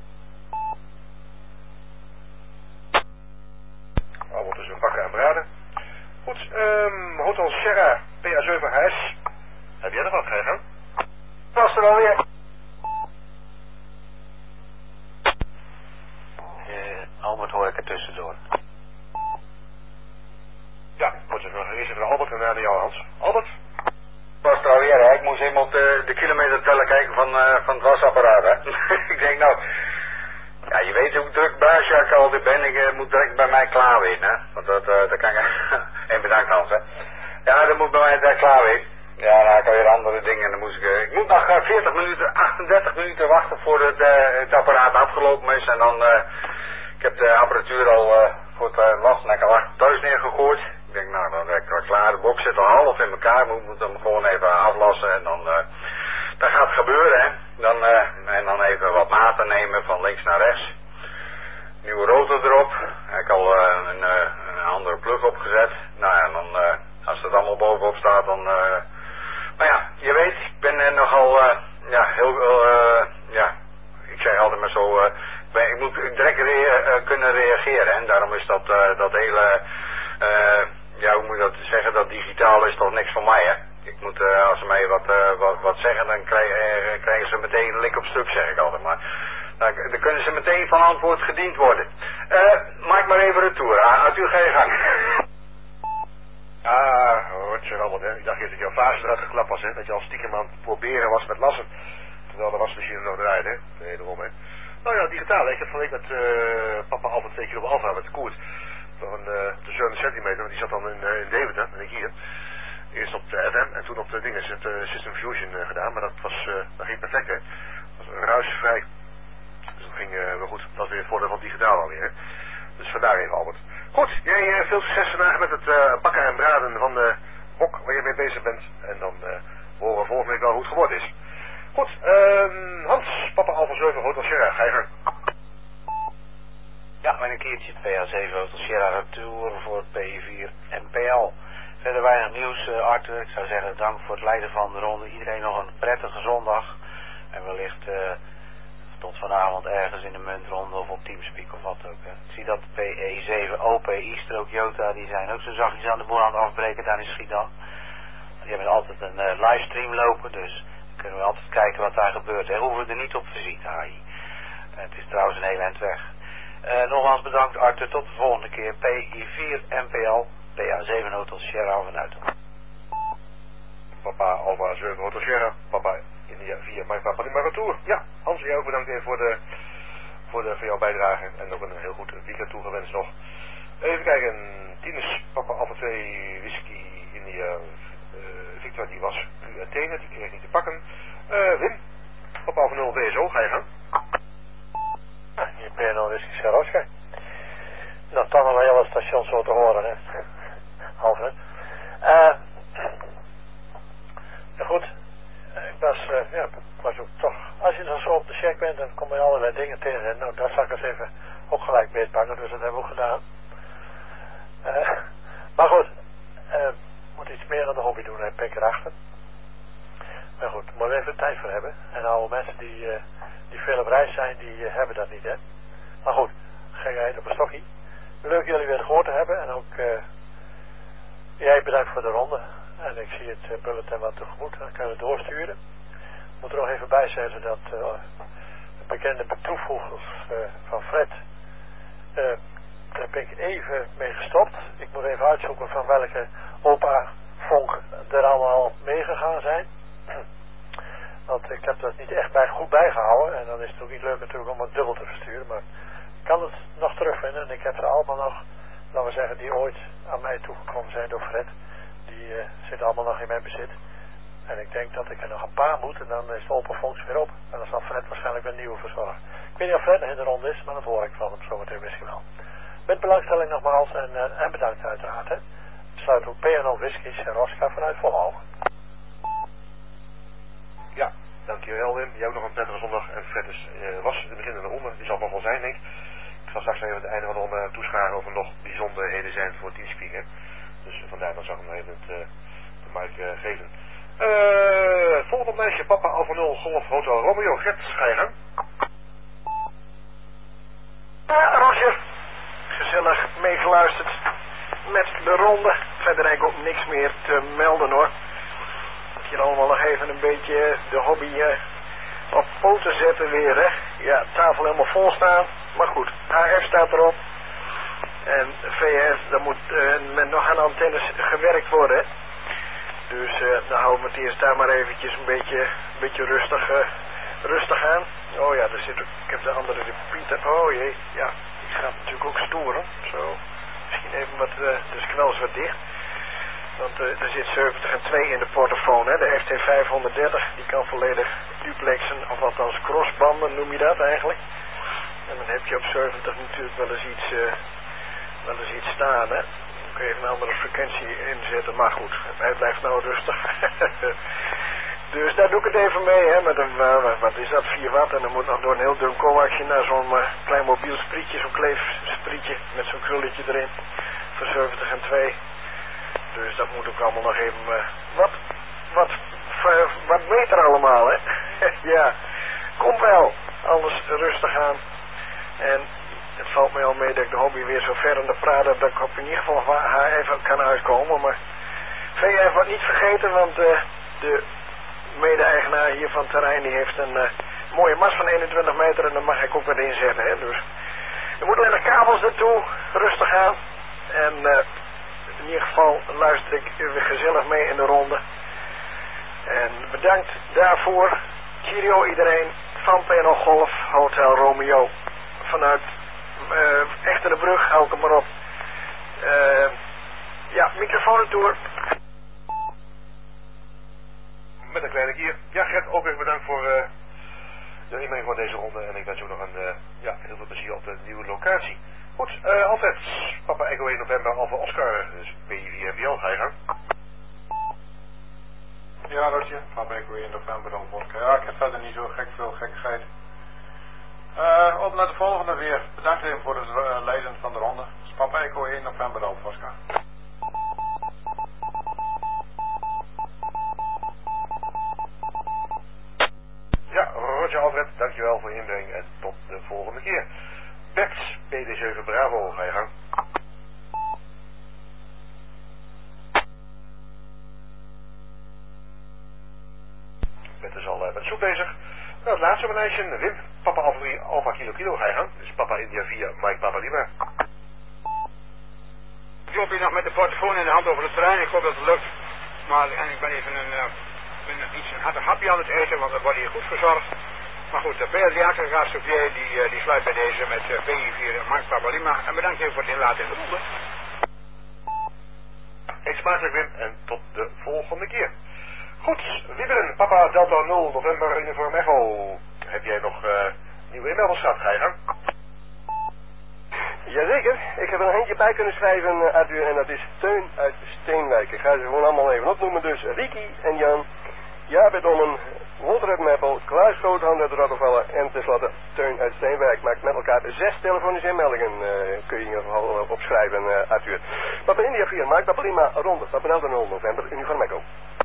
Albert is een bakker aan braden. Goed, um, Hotel Serra, P A zeven H S. Heb jij nog wat? Ga je gang. Was er alweer. Uh, Albert hoor ik er tussendoor. Ja, moet je nog eerst even naar Albert en daarna naar jou, Hans. Albert? Was er alweer, hè? Ik moest even op de, de kilometer tellen kijken van, uh, van het wasapparaat, hè? Ik denk nou, ja, je weet hoe druk baasje ik altijd ben, ik uh, moet direct bij mij klaar weten, hè? Want dat, uh, dat kan ik, en bedankt Hans, hè? Ja, dat moet bij mij direct klaar weten. Ja, dan kan je de andere andere dingen. En dan moest ik, uh, ik moet nog uh, veertig minuten, achtendertig minuten wachten voordat uh, het apparaat afgelopen is. En dan, uh, ik heb de apparatuur al uh, voor het uh, was en ik al thuis neergegooid. Ik denk, nou, dan ben ik wel klaar. De box zit al half in elkaar. Moet, moet hem gewoon even aflassen en dan, uh, dat gaat gebeuren, hè. Dan, uh, en dan even wat maten nemen van links naar rechts. Nieuwe rotor erop. Ik heb al uh, een, uh, een andere plug opgezet. Nou ja, dan, uh, als het allemaal bovenop staat, dan... Uh, maar ja, je weet, ik ben uh, nogal, uh, ja, heel, uh, ja, ik zeg altijd maar zo, uh, ben, ik moet direct rea uh, kunnen reageren. En daarom is dat, uh, dat hele, uh, ja, hoe moet je dat zeggen, dat digitaal is toch niks van mij, hè. Ik moet, uh, als ze mij wat, uh, wat, wat zeggen, dan krijg, uh, krijgen ze meteen een lik op stuk, zeg ik altijd maar. Nou, dan kunnen ze meteen van antwoord gediend worden. Uh, maak maar even retour. Arthur, ga je gang. Ah, Roger Albert, hè. Ik dacht eerst dat jouw fase eruit geklapt was, hè. Dat je al stiekem aan het proberen was met lassen. Terwijl de wasmachine nog draaide, hè. Nee, daarom, hè. Nou ja, digitaal, hè. Ik heb van week met uh, papa Alpha twee kilo Alpha met de koert. Van uh, de zeventig centimeter, want die zat dan in, uh, in Deventer, en ik hier. Eerst op de F M en toen op de dingen, het uh, System Fusion uh, gedaan. Maar dat was, uh, dat ging perfect, hè. Dat was ruisvrij. Dus dat ging uh, wel goed. Dat was weer het voordeel van digitaal alweer, hè. Dus vandaar even, Albert. Goed, jij uh, veel succes vandaag met het uh, bakken en braden van de hok waar je mee bezig bent. En dan uh, horen we volgende week wel hoe het geworden is. Goed, uh, Hans, papa Alpha zeven Hotel Sierra, ga je gang. Ja, met een keertje P A zeven Hotel Sierra retour voor P vier M P L. Verder weinig nieuws, uh, Arthur. Ik zou zeggen dank voor het leiden van de ronde. Iedereen nog een prettige zondag. En wellicht... Uh, tot vanavond ergens in de muntronde of op Teamspeak of wat ook. Hè. Ik zie dat de P E zeven O P I-strook Jota, die zijn ook zo zachtjes aan de boel aan het afbreken daar in Schiedam. Die hebben altijd een uh, livestream lopen, dus kunnen we altijd kijken wat daar gebeurt. Daar hoeven we er niet op visite, A I. Uh, het is trouwens een heel eind weg. Uh, nogmaals bedankt Arthur, tot de volgende keer. P I vier M P L, P A zeven Hotel Sierra vanuit. Papa Alpha zeven Hotel Sierra, papa India vier Mike Papa Lima Retour. Ja, Hans, jij ook bedankt even voor, de, voor, de, voor jouw bijdrage en ook een heel goed weekend toegewenst nog. Even kijken, Tinus, papa Alpha twee Whisky India uh, Victor, die was Q Athene, die kreeg niet te pakken. Uh, Wim, papa Alpha nul W S O, ga je gaan? Ja, hier ben je nog Whisky Sierra. Nou, dan nog heel wat stations zo te horen, hè. Alfred. Uh, ja, goed. Ik was, uh, ja, was ook toch, als je dan zo op de check bent, dan kom je allerlei dingen tegen. En nou, daar zal ik eens even ook gelijk beetpakken, dus dat hebben we ook gedaan. Uh, maar goed, uh, moet iets meer aan de hobby doen, hè, pik erachter. Maar goed, daar moeten we even tijd voor hebben. En oude mensen die, uh, die veel op reis zijn, die uh, hebben dat niet, hè. Maar goed, gekheid op een stokkie. Leuk jullie weer gehoord te hebben en ook, uh, jij bedankt voor de ronde. En ik zie het uh, bulletin wat tegemoet, dan kunnen we doorsturen. Ik moet er nog even bij zeggen dat uh, de bekende toevoegers uh, van Fred, uh, daar ben ik even mee gestopt. Ik moet even uitzoeken van welke opa vonk er allemaal meegegaan zijn. Want ik heb dat niet echt bij, goed bijgehouden. En dan is het ook niet leuk natuurlijk om het dubbel te versturen. Maar ik kan het nog terugvinden. En ik heb ze allemaal nog, laten we zeggen, die ooit aan mij toegekomen zijn door Fred. Die uh, zitten allemaal nog in mijn bezit. En ik denk dat ik er nog een paar moet. En dan is de open fonds weer op. En dan zal Fred waarschijnlijk een nieuwe verzorgen. Ik weet niet of Fred nog in de ronde is. Maar dat hoor ik van hem zometeen misschien wel. Met belangstelling nogmaals. En, uh, en bedankt uiteraard. Hè. Ik sluit ook P N O Whiskies en Oscar vanuit Volhoven. Ja, dankjewel Wim. Jij ook nog een prettige zondag. En Fred is, uh, was in het begin in de ronde. Die zal nog wel zijn, denk ik. Ik zal straks even het einde van de ronde toescharen of er nog bijzonderheden zijn voor Teamspeak. Hè. Dus vandaar dan zou ik hem even het, uh, de mic uh, geven. Uh, volgende op lijstje, papa Alpha nul Golf Hotel Romeo. Gert, ga je gang? Ja, Roger. Gezellig meegeluisterd met de ronde. Verder eigenlijk ook niks meer te melden hoor. Dat je allemaal nog even een beetje de hobby uh, op poten zetten weer hè. Ja, tafel helemaal vol staan. Maar goed, A F staat erop. En V F, daar moet uh, met nog aan antennes gewerkt worden. Dus uh, dan houden we het eerst daar maar eventjes een beetje, een beetje rustig, uh, rustig aan. Oh ja, daar zit ook, ik heb de andere repeater. Oh jee, ja, die gaat natuurlijk ook storen. Zo, misschien even wat, uh, dus knal is wat dicht. Want uh, er zit zeventig en twee in de portofoon, hè. De F T vijfhonderddertig, die kan volledig duplexen, of althans crossbanden noem je dat eigenlijk. En dan heb je op zeventig natuurlijk wel eens iets, uh, wel eens iets staan, hè. Dan kun je even een andere frequentie inzetten, maar goed, hij blijft nou rustig. Dus daar doe ik het even mee, hè, met een, uh, wat is dat, vier watt, en dan moet nog door een heel dun coaxje naar zo'n uh, klein mobiel sprietje, zo'n kleefsprietje, met zo'n krulletje erin, voor zeventig en twee. Dus dat moet ook allemaal nog even, uh, wat, wat, uh, wat beter allemaal, hè. Ja, komt wel, alles rustig aan. En het valt mij al mee dat ik de hobby weer zo ver in de praat heb, dat ik op in ieder geval haar even kan uitkomen. Maar V F wordt niet vergeten, want uh, de mede-eigenaar hier van het terrein, die heeft een uh, mooie mast van eenentwintig meter en daar mag ik ook wat inzetten, hè. Dus er moeten alleen de kabels naartoe, rustig aan. En uh, in ieder geval luister ik weer gezellig mee in de ronde. En bedankt daarvoor. Cheerio iedereen van P N L Golf Hotel Romeo. Vanuit uh, Echterenbrug, hou ik hem maar op. Uh, ja, microfoon retour. Met een kleine keer. Ja, Gert, ook even bedankt voor uh, de inbreng van deze ronde. En ik wens je ook nog een, uh, ja, heel veel plezier op de nieuwe locatie. Goed, uh, Alfred, Papa Echo één November, Alfa Oscar, dus P vier M B L, ga je gang. Ja, Rotje, Papa Echo één November, Alfa Oscar. Ja, ik heb verder niet zo gek veel gekkigheid. Uh, op naar de volgende weer. Bedankt even voor het uh, leiden van de ronde. Dus Papa Echo één November, Alfa Oscar. Ja, Roger Alfred, dankjewel voor je inbreng en tot de volgende keer. Bert, P D zeven Bravo, ga je gang. Bert is al uh, met zoek bezig. Nou, het laatste meisje, Wim, Papa Alfa drie, Alfa Kilo Kilo, ga je gang. Dus Papa India vier, Mike Papa Lima. Ik loop hier nog met de portofoon in de hand over het terrein, ik hoop dat het lukt. Maar en ik ben even een, uh, een, iets een harde hapje aan het eten, want dat wordt hier goed verzorgd. Maar goed, de Beatrice Gassouvier die, uh, die sluit bij deze met uh, P I vier Mike Papa Lima. En bedankt even voor het inlaten in de ronde. Eet smakelijk Wim en tot de volgende keer. Goed, Wieberen, Papa Delta nul November Uniform Echo. Heb jij nog uh, nieuwe inmelders gehad, ga je gang? Jazeker, ik heb er een eentje bij kunnen schrijven, uh, Arthur, en dat is Teun uit Steenwijk. Ik ga ze gewoon allemaal even opnoemen, dus Ricky en Jan, Jaap Dommen, Walter uit Meppel, Klaas Groothound uit Rottervallen en tenslotte Teun uit Steenwijk. Maakt met elkaar zes telefonische inmeldingen, uh, kun je in ieder geval uh, opschrijven, uh, Arthur. Papa India vier, Mike Papa Lima, Ronde, Papa Delta nul November, Uniform Echo.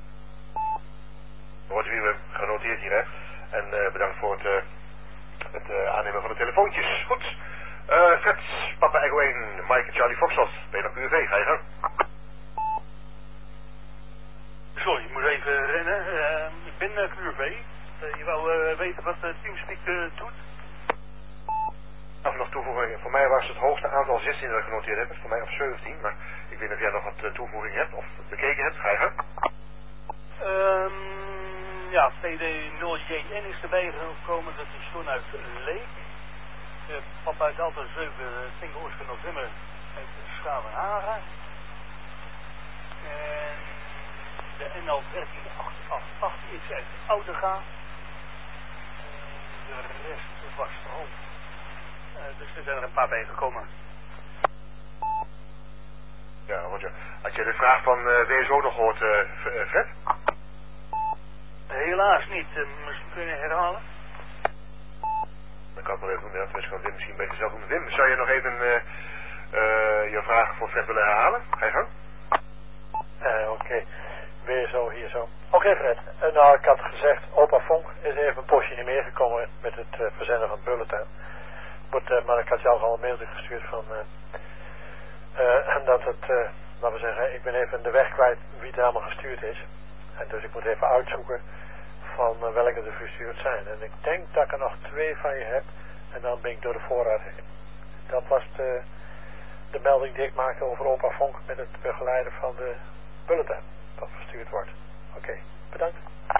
Wordt weer genoteerd hier, hè. En uh, bedankt voor het, uh, het uh, aannemen van de telefoontjes. Goed. Uh, Fred, Papa Echo één, Mike Charlie Foxtrot, P N Q V, ga je gang. Sorry, ik moet even rennen. Uh, ik ben uh, Q V. Uh, je wou uh, weten wat uh, Teamspeak uh, doet? Of nog toevoegingen. Voor mij was het hoogste aantal zestien dat ik genoteerd heb. Voor mij of zeventien, maar ik weet niet of jij nog wat uh, toevoeging hebt of bekeken hebt. Ga je gang. Um, ja, T D nul J N is erbij gekomen. Dat is John uit Leek. Uh, Papa uit Delta zeven, Tingo Oscar November uit Schavenhagen. En de N L dertien acht acht acht is uit Oudega. Uh, de rest was er ook. Uh, dus er zijn er een paar bij gekomen. Ja, Roger. Had je de vraag van uh, W S O nog gehoord, uh, Fred? Helaas niet. Uh, misschien kun je herhalen? Dan kan ik wel even doen, ja. Tenminste kan Wim misschien beter zelf doen. Wim, zou je nog even uh, uh, je vraag voor Fred willen herhalen? Ga je gang? Uh, Oké, okay. Weer zo, hier zo. Oké okay, Fred, uh, nou ik had gezegd, opa Vonk is even een postje niet meer gekomen met het uh, verzenden van het bulletin. But, uh, maar ik had jou al een mailtje gestuurd van, uh, uh, en dat het, uh, laten we zeggen, ik ben even de weg kwijt wie het allemaal gestuurd is. En dus ik moet even uitzoeken van uh, welke er verstuurd zijn. En ik denk dat ik er nog twee van je heb en dan ben ik door de voorraad heen. Dat was de, de melding die ik maakte over opa Vonk met het begeleiden van de bulletin dat verstuurd wordt. Oké, okay, bedankt.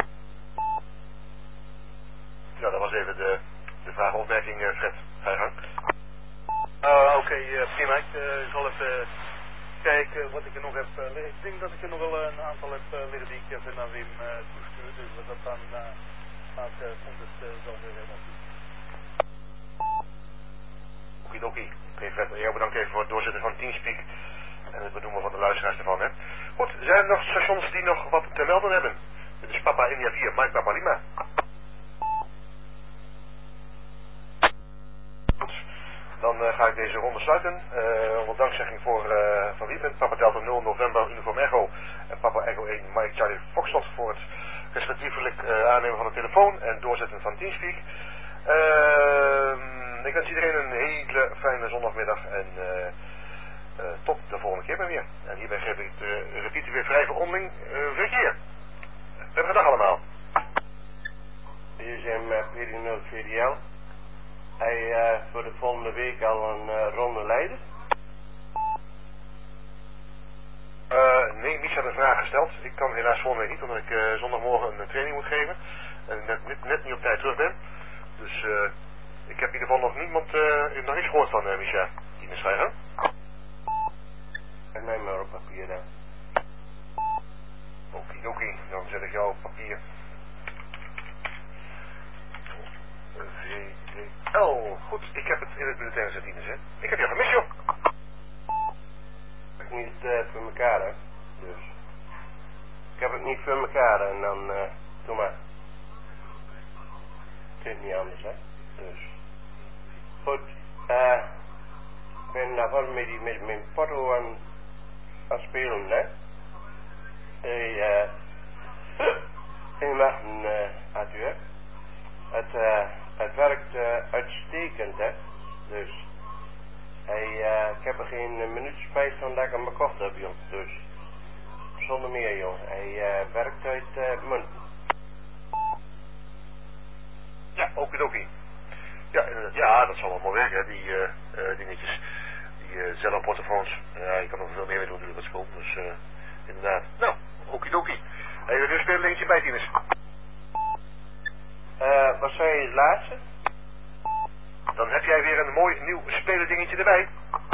Ja, dat was even de, de vraag opmerking, uh, Fred. Ga je gang. Uh, Oké, okay, uh, prima. Ik uh, zal even kijken wat ik er nog heb uh, liggen. Ik denk dat ik er nog wel uh, een aantal heb uh, liggen die ik even naar Wim uh, toestuur. Dus wat dat dan uh, gaat, uh, komt het uh, zo weer helemaal goed. Okidoki. Oké, vet. Jou bedankt even voor het doorzetten van Teamspeak. En het benoemen van de luisteraars ervan, hè. Goed, zijn er nog stations die nog wat te melden hebben? Dit is Papa India vier, Mike Papa Lima. Goed, dan uh, ga ik deze ronde sluiten. Uh, onder dankzegging voor uh, Van Wiepen, Papa Delta nul November Uniform Echo en Papa Echo één Mike Charlie Foxtrot voor het respectievelijk uh, aannemen van de telefoon en doorzetten van Teamspeak. Uh, ik wens iedereen een hele fijne zondagmiddag en uh, uh, tot de volgende keer maar weer. En hierbij geef ik de uh, repeat weer vrij voor onderling uh, verkeer. Prettige dag allemaal. Hier zijn uh, P D nul V D L. Hij uh, voor de volgende week al een uh, ronde leider? Uh, nee, Mies had een vraag gesteld. Ik kan helaas volgende week niet, omdat ik uh, zondagmorgen een training moet geven. En net, net, net niet op tijd terug ben. Dus uh, ik heb in ieder geval nog niemand, uh, nog niets gehoord van uh, Misha. Tine Schrijver. En mij maar op papier dan. Okidoki, dan zet ik jou op papier. V D L. Goed, ik heb het in het bulletin gezet, Ines, hè. Ik heb jou gemist, joh. Ik heb het niet uh, voor elkaar, hè. Dus. Ik heb het niet voor elkaar en dan, uh, doe maar. Het is niet anders, hè. Dus. Goed, eh. Uh, ik ben daarvan met, die, met mijn potto aan, aan spelen, hè. Hey, eh. Uh, ik mag een, uh, Arthur. Het, uh, het werkt uh, uitstekend, hè. Dus. Hij, uh, ik heb er geen uh, minuut spijt van dat ik hem gekocht heb, joh. Dus. Zonder meer, joh. Hij uh, werkt uit uh, munt. Ja, okidoki. Ja, inderdaad. Ja, dat zal allemaal werken, hè, die uh, uh, dingetjes. Die uh, zelfportofoons. Ja, je kan er veel meer mee doen natuurlijk met school. Dus uh, inderdaad. Nou, okidoki. Hey, we spelen een dingetje bij, Tines. Uh, wat zei je het laatste? Dan heb jij weer een mooi nieuw spelen dingetje erbij.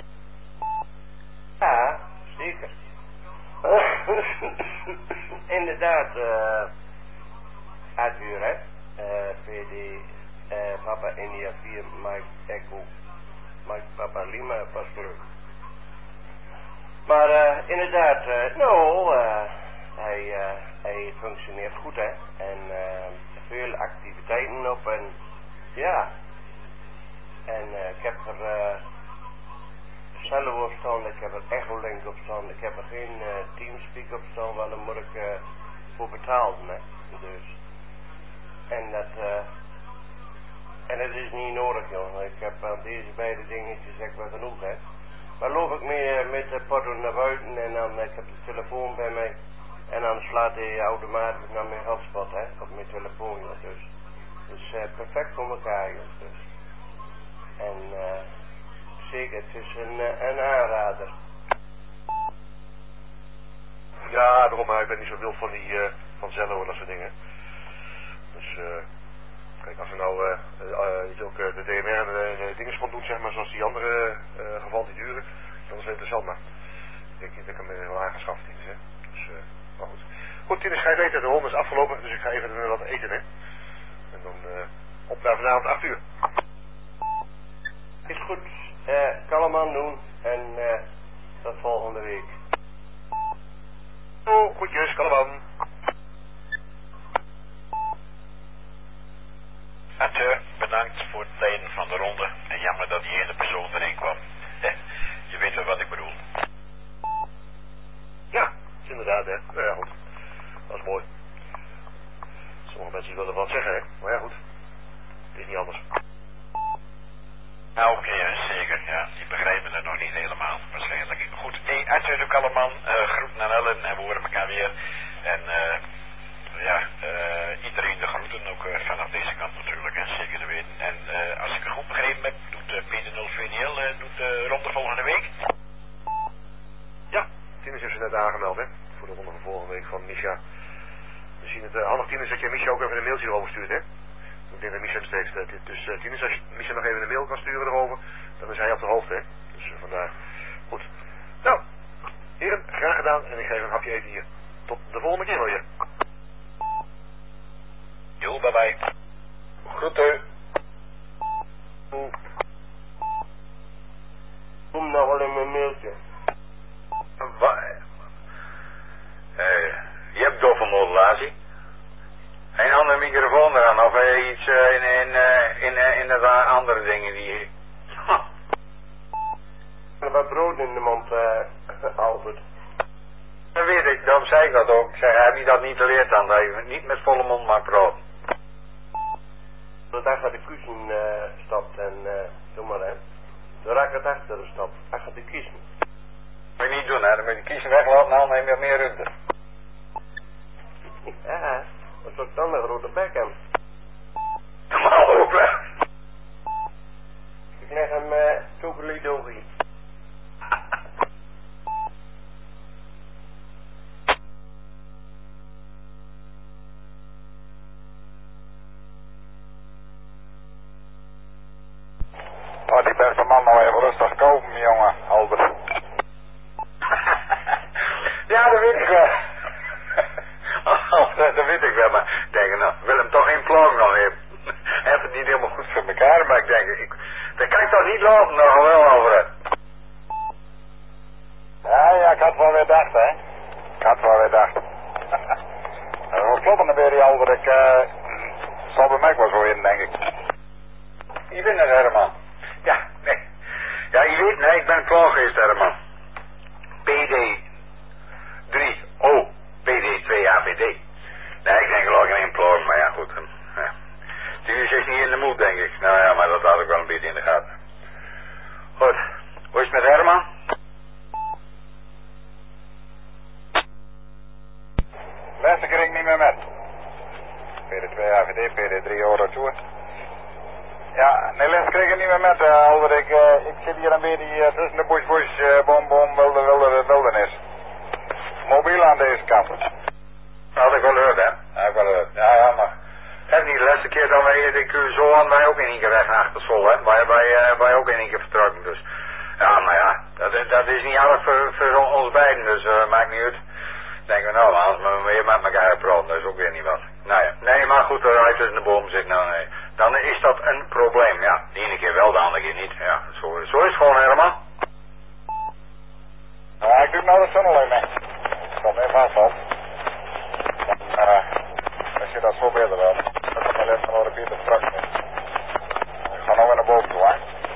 Ja, zeker. Inderdaad, eh. Uh, Arthur, hè. Uh, V D, uh, Papa India vier, Mike Echo, Mike Papa Lima, pas terug. Maar uh, inderdaad, uh, nou, uh, hij, uh, hij functioneert goed, hè. En uh, veel activiteiten op en ja. En uh, ik heb er uh, zelf op staan, ik heb er Echolink op staan, ik heb er geen uh, Teamspeak op staan, want dan moet ik uh, voor betalen, hè. Dus. En dat, uh, en dat is niet nodig, jongen. Ik heb aan deze beide dingetjes echt wel genoeg, hè. Maar loop ik mee uh, met de potto naar buiten en dan, uh, ik heb de telefoon bij mij. En dan slaat hij automatisch naar mijn hotspot, hè, op mijn telefoon, joh. Dus, dus uh, perfect voor elkaar, joh. Dus. En, uh, zeker, het is een, uh, een aanrader. Ja, daarom, maar ik ben niet zo wild van die, uh, van Zello en dat soort dingen. Dus, uh, kijk, als we nou, uh, uh, ook uh, de D M R en de, de dingen kon doen, zeg maar, zoals die andere uh, gevallen die duren, dan is het interessant, maar ik denk niet dat ik hem wel aangeschaft is, hè. Dus, uh, maar goed. Goed, Tines, ga je weten, de ronde is afgelopen, dus ik ga even wat eten, hè. En dan, uh, op naar vanavond acht uur. Is goed, uh, kalm aan doen en, uh, tot volgende week. Oh, goedjes, kalm aan. Arthur, bedankt voor het leiden van de ronde. En jammer dat die ene persoon erin kwam. Je weet wel wat ik bedoel. Ja, inderdaad, hè. Nou ja, goed. Dat is mooi. Sommige mensen willen wat zeggen, hè. Maar ja, goed. Het is niet anders. Nou, oké, okay, zeker. Ja, die begrijpen het nog niet helemaal, waarschijnlijk. Goed, hey, Arthur de Kalleman, uh, groet naar Ellen en we horen elkaar weer. En, uh, ja, uh, iedereen de groeten, ook uh, vanaf deze kant natuurlijk, hè, zeker te weten. En uh, als ik het goed begrepen heb, doet uh, P D nul V D L, uh, doet uh, rond de volgende week? Ja, Tines heeft ze net aangemeld, hè, voor de ronde van volgende week van Misha. Misschien het uh, handig, Tines, dat je Misha ook even een mailtje erover stuurt, hè. Ik denk dat Misha hem steeds, uh, dus uh, Tines, als je Misha nog even een mail kan sturen erover, dan is hij op de hoogte, hè. Dus uh, vandaar. Goed. Nou, Heren, graag gedaan en ik geef een hapje eten hier. Tot de volgende keer weer. Jo, bye bye. Groeten. Kom nog wel in mijn mailtje. Wat? Uh, je hebt doffenmodulatie. Een andere microfoon eraan of uh, iets uh, in, in, uh, in, uh, in de andere dingen die... Huh. Wat brood in de mond, uh, Albert. Dat weet ik, daarom zei ik dat ook. Ik zeg, heb je dat niet geleerd dan, dat je niet met volle mond mag praten. Dat achter de kussen uh, stapt en uh, doe maar hè. Dan raak het achter de stap, achter de kiezen. Moet je niet doen hè, dan moet je de kiezen weglaten en dan neem je meer ruimte. Ja, dat is ook dan een grote bek hem. Normaal ook weg. Ik leg hem uh, toekelidogie. Oh, die beste man nou even rustig kopen, jongen, Albert. Ja, dat weet ik wel. Oh, dat weet ik wel, maar ik denk, nou, wil hem toch geen plaag nog hebben. Hij heeft het niet helemaal goed voor elkaar, maar ik denk, ik, dat kan ik toch niet lopen nog wel over. Ja, ja, ik had wel weer dacht, hè. Ik had wel weer dacht. We kloppen dan weer, Albert. Ik, uh, zal bij mij wel zo in, denk ik. Je bent het, Herman. Ja, nee. Ja, je weet, nee, ik ben klaar geweest, Herman. P D drie O, P D twee A B D. Nee, ik denk wel geen ploeg, maar ja, goed. Ja. Die is echt niet in de moed, denk ik. Nou ja, maar dat had ik wel een beetje in de gaten. Goed, hoe is het met Herman? Laatste keer ik niet meer met. P D twee A B D, P D drie euro toe. Ja, nee, les kreeg ik niet meer met, uh, Albert. Ik, uh, ik zit hier een beetje uh, tussen de bush, bush, uh, boom, boom, wilde, wilde, wildernis. Mobiel aan deze kant. Dat had ik wel gehoord, hè? Dat had ik wel gehoord. Ja, ja, maar... Heb niet de laatste keer dat wij de zo aan wij ook in één keer weg naar Achtersvoll, hè? Wij, wij, uh, wij ook in één keer vertrokken, dus... Ja, maar ja, dat, dat is niet alles voor, voor ons beiden, dus uh, maakt niet uit. Denken we nou, als we weer met elkaar praten, dat is ook weer niet wat. Nou ja, nee, maar goed, dat hij tussen de bomen zit, nou nee. Dan is dat een probleem, ja. De ene keer wel, de andere keer niet. Ja, zo, zo is het gewoon helemaal. Nou, ik doe nou de tunnel mee. Ik kom even afval. Dan, uh, als je dat zo beter wel. Dan kom je even naar de vierde strak mee. Ik ga nou weer naar boven toe, hè.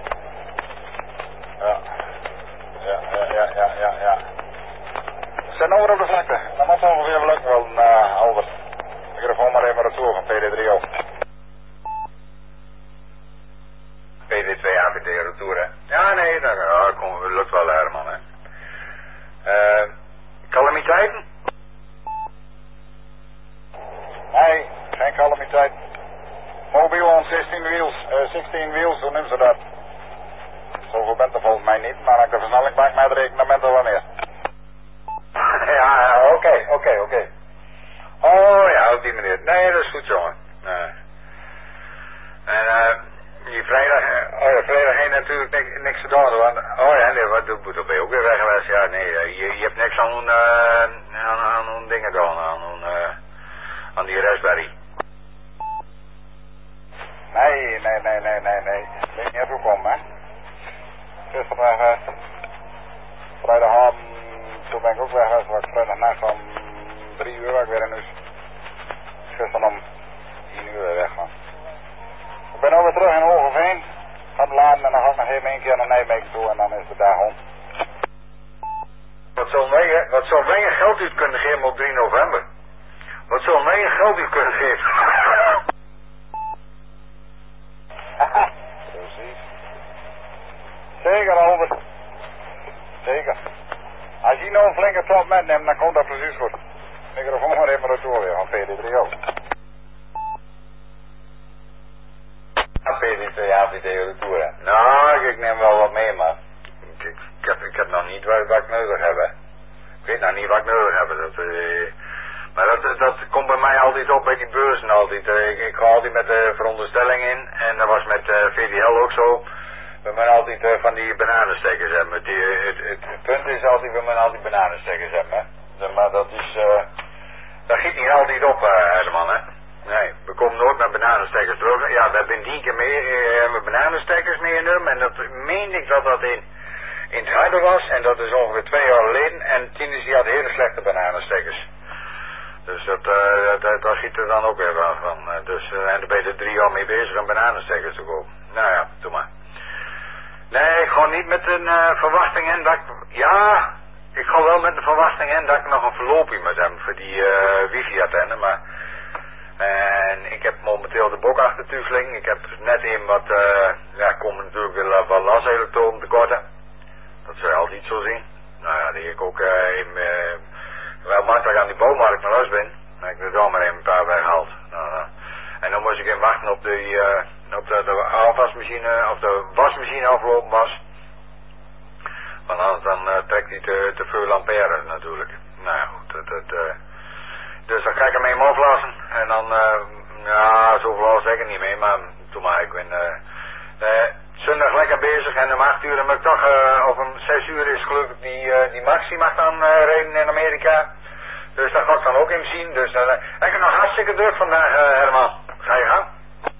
Ja. Ja, ja, ja, ja, ja, ja. We zijn nou weer op de vlakte. Dan moet het ongeveer lukken wel, uh, Albert. Ik ga gewoon maar even retour van P D drie O. P D twee A B D retour, hè? Ja, nee, dat ja, kom, lukt wel, Herman, hè. Uh, calamiteiten? Nee, geen calamiteit. Mobiel on zestien wheels, uh, zestien wheels, hoe noemen ze dat? Zoveel bent er volgens mij niet, maar als ik de versnelling maak met rekenen, dan bent er wel meer. Ja, ja, oké, okay, oké, okay, oké. Okay. Oh ja, op die manier. Nee, dat is goed, jongen. Nee. En eh, die vrijdag, uh, oh ja, vrijdag heen natuurlijk niks, niks gedaan, want, oh ja, nee, wat doe je, ben je ook weer weg geweest? Ja, nee, je, je hebt niks aan hun, uh, aan, aan hun dingen gedaan, aan hun, uh, aan die Raspberry. Nee, nee, nee, nee, nee, nee. Ben je niet even komen, hè? Gisteren, uh, vrijdagavond, toen ben ik ook weg geweest, was ik vrijdagnacht om drie uur was ik weer in huis. Gisteren om tien uur weer weggaan. Ik ben nu weer terug in Hogeveen. Ga hem laden en dan ga ik nog even één keer naar Nijmegen toe en dan is de dag om. Wat zullen wij, wat zullen wij een geld uit kunnen geven op drie november? Wat zullen wij een geld uit kunnen geven? Precies. Zeker, Albert. Zeker. Als je nou een flinke trap metneemt, dan komt dat precies goed. Ik ga gewoon maar even retour weer van P D drie O. Ja, P D twee A B D retour, hè. Nou, ik neem wel wat mee, maar ik, ik, ik, heb, ik heb nog niet wat, wat ik nodig heb, hè. Ik weet nog niet wat ik nodig heb. Dat, uh, maar dat, dat komt bij mij altijd op bij die beurzen altijd. Uh, ik, ik ga altijd met de veronderstelling in en dat was met uh, V D L ook zo. we moeten altijd uh, van die bananenstekkers hebben. Die, het, het, het punt is altijd, we moeten altijd bananenstekkers hebben. Hè? Maar dat is, uh, dat giet niet altijd op, uh, Herman, hè. Nee, we komen nooit met bananenstekkers terug. Ja, daar ben ik keer mee, uh, hebben we bananenstekkers meegenomen. En dat meende ik dat dat in, in het harde was. En dat is ongeveer twee jaar geleden. En Tinus die had hele slechte bananenstekkers. Dus dat, uh, dat, dat giet er dan ook weer van. Uh, dus, uh, en daar ben je er drie jaar mee bezig om bananenstekkers te kopen. Nou ja, doe maar. Nee, ik ga niet met een uh, verwachting in dat ik... Ja, ik ga wel met een verwachting in dat ik nog een verloopje moet hebben voor die uh, wifi-antenne, maar... En ik heb momenteel de bokachtertuveling. Ik heb net een wat... Uh, ja, komen natuurlijk wel wat laselektroden tekorten. Dat zou je altijd zo zien. Nou ja, die ik ook uh, in... Uh, wel makkelijk aan die bouwmarkt naar huis ben. Dan heb ik er dan maar even een paar weggehaald. Nou, uh, en dan moest ik even wachten op de... Uh, op de, de afwasmachine, of de wasmachine afgelopen was. Want anders dan uh, trekt hij te, te veel ampère natuurlijk. Nou ja, goed, dat, dat, uh, dus dan ga ik hem even aflassen. En dan, uh, ja, zoveel last heb ik er niet mee, maar doe maar, ik ben uh, uh, zondag lekker bezig en om acht uur dan moet ik toch, uh, of om zes uur is gelukkig die, uh, die Maxi mag dan uh, rijden in Amerika. Dus dat ga ik dan ook even zien. Dus uh, ik heb nog hartstikke druk vandaag, uh, Herman. Ga je gaan?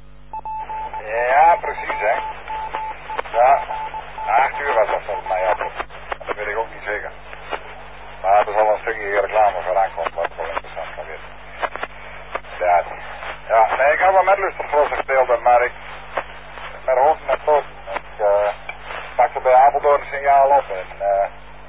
Ja, precies, hè. Ja, acht uur was dat volgens mij, ja. Dat weet ik ook niet zeker. Maar er zal een stukje reclame voor aankomen, wat wel interessant kan weten. Ja, ja, nee, ik heb wel met lust op grote gespeeld, maar ik, met hoofd en poten, ik uh, pakte bij Apeldoorn een signaal op en, uh,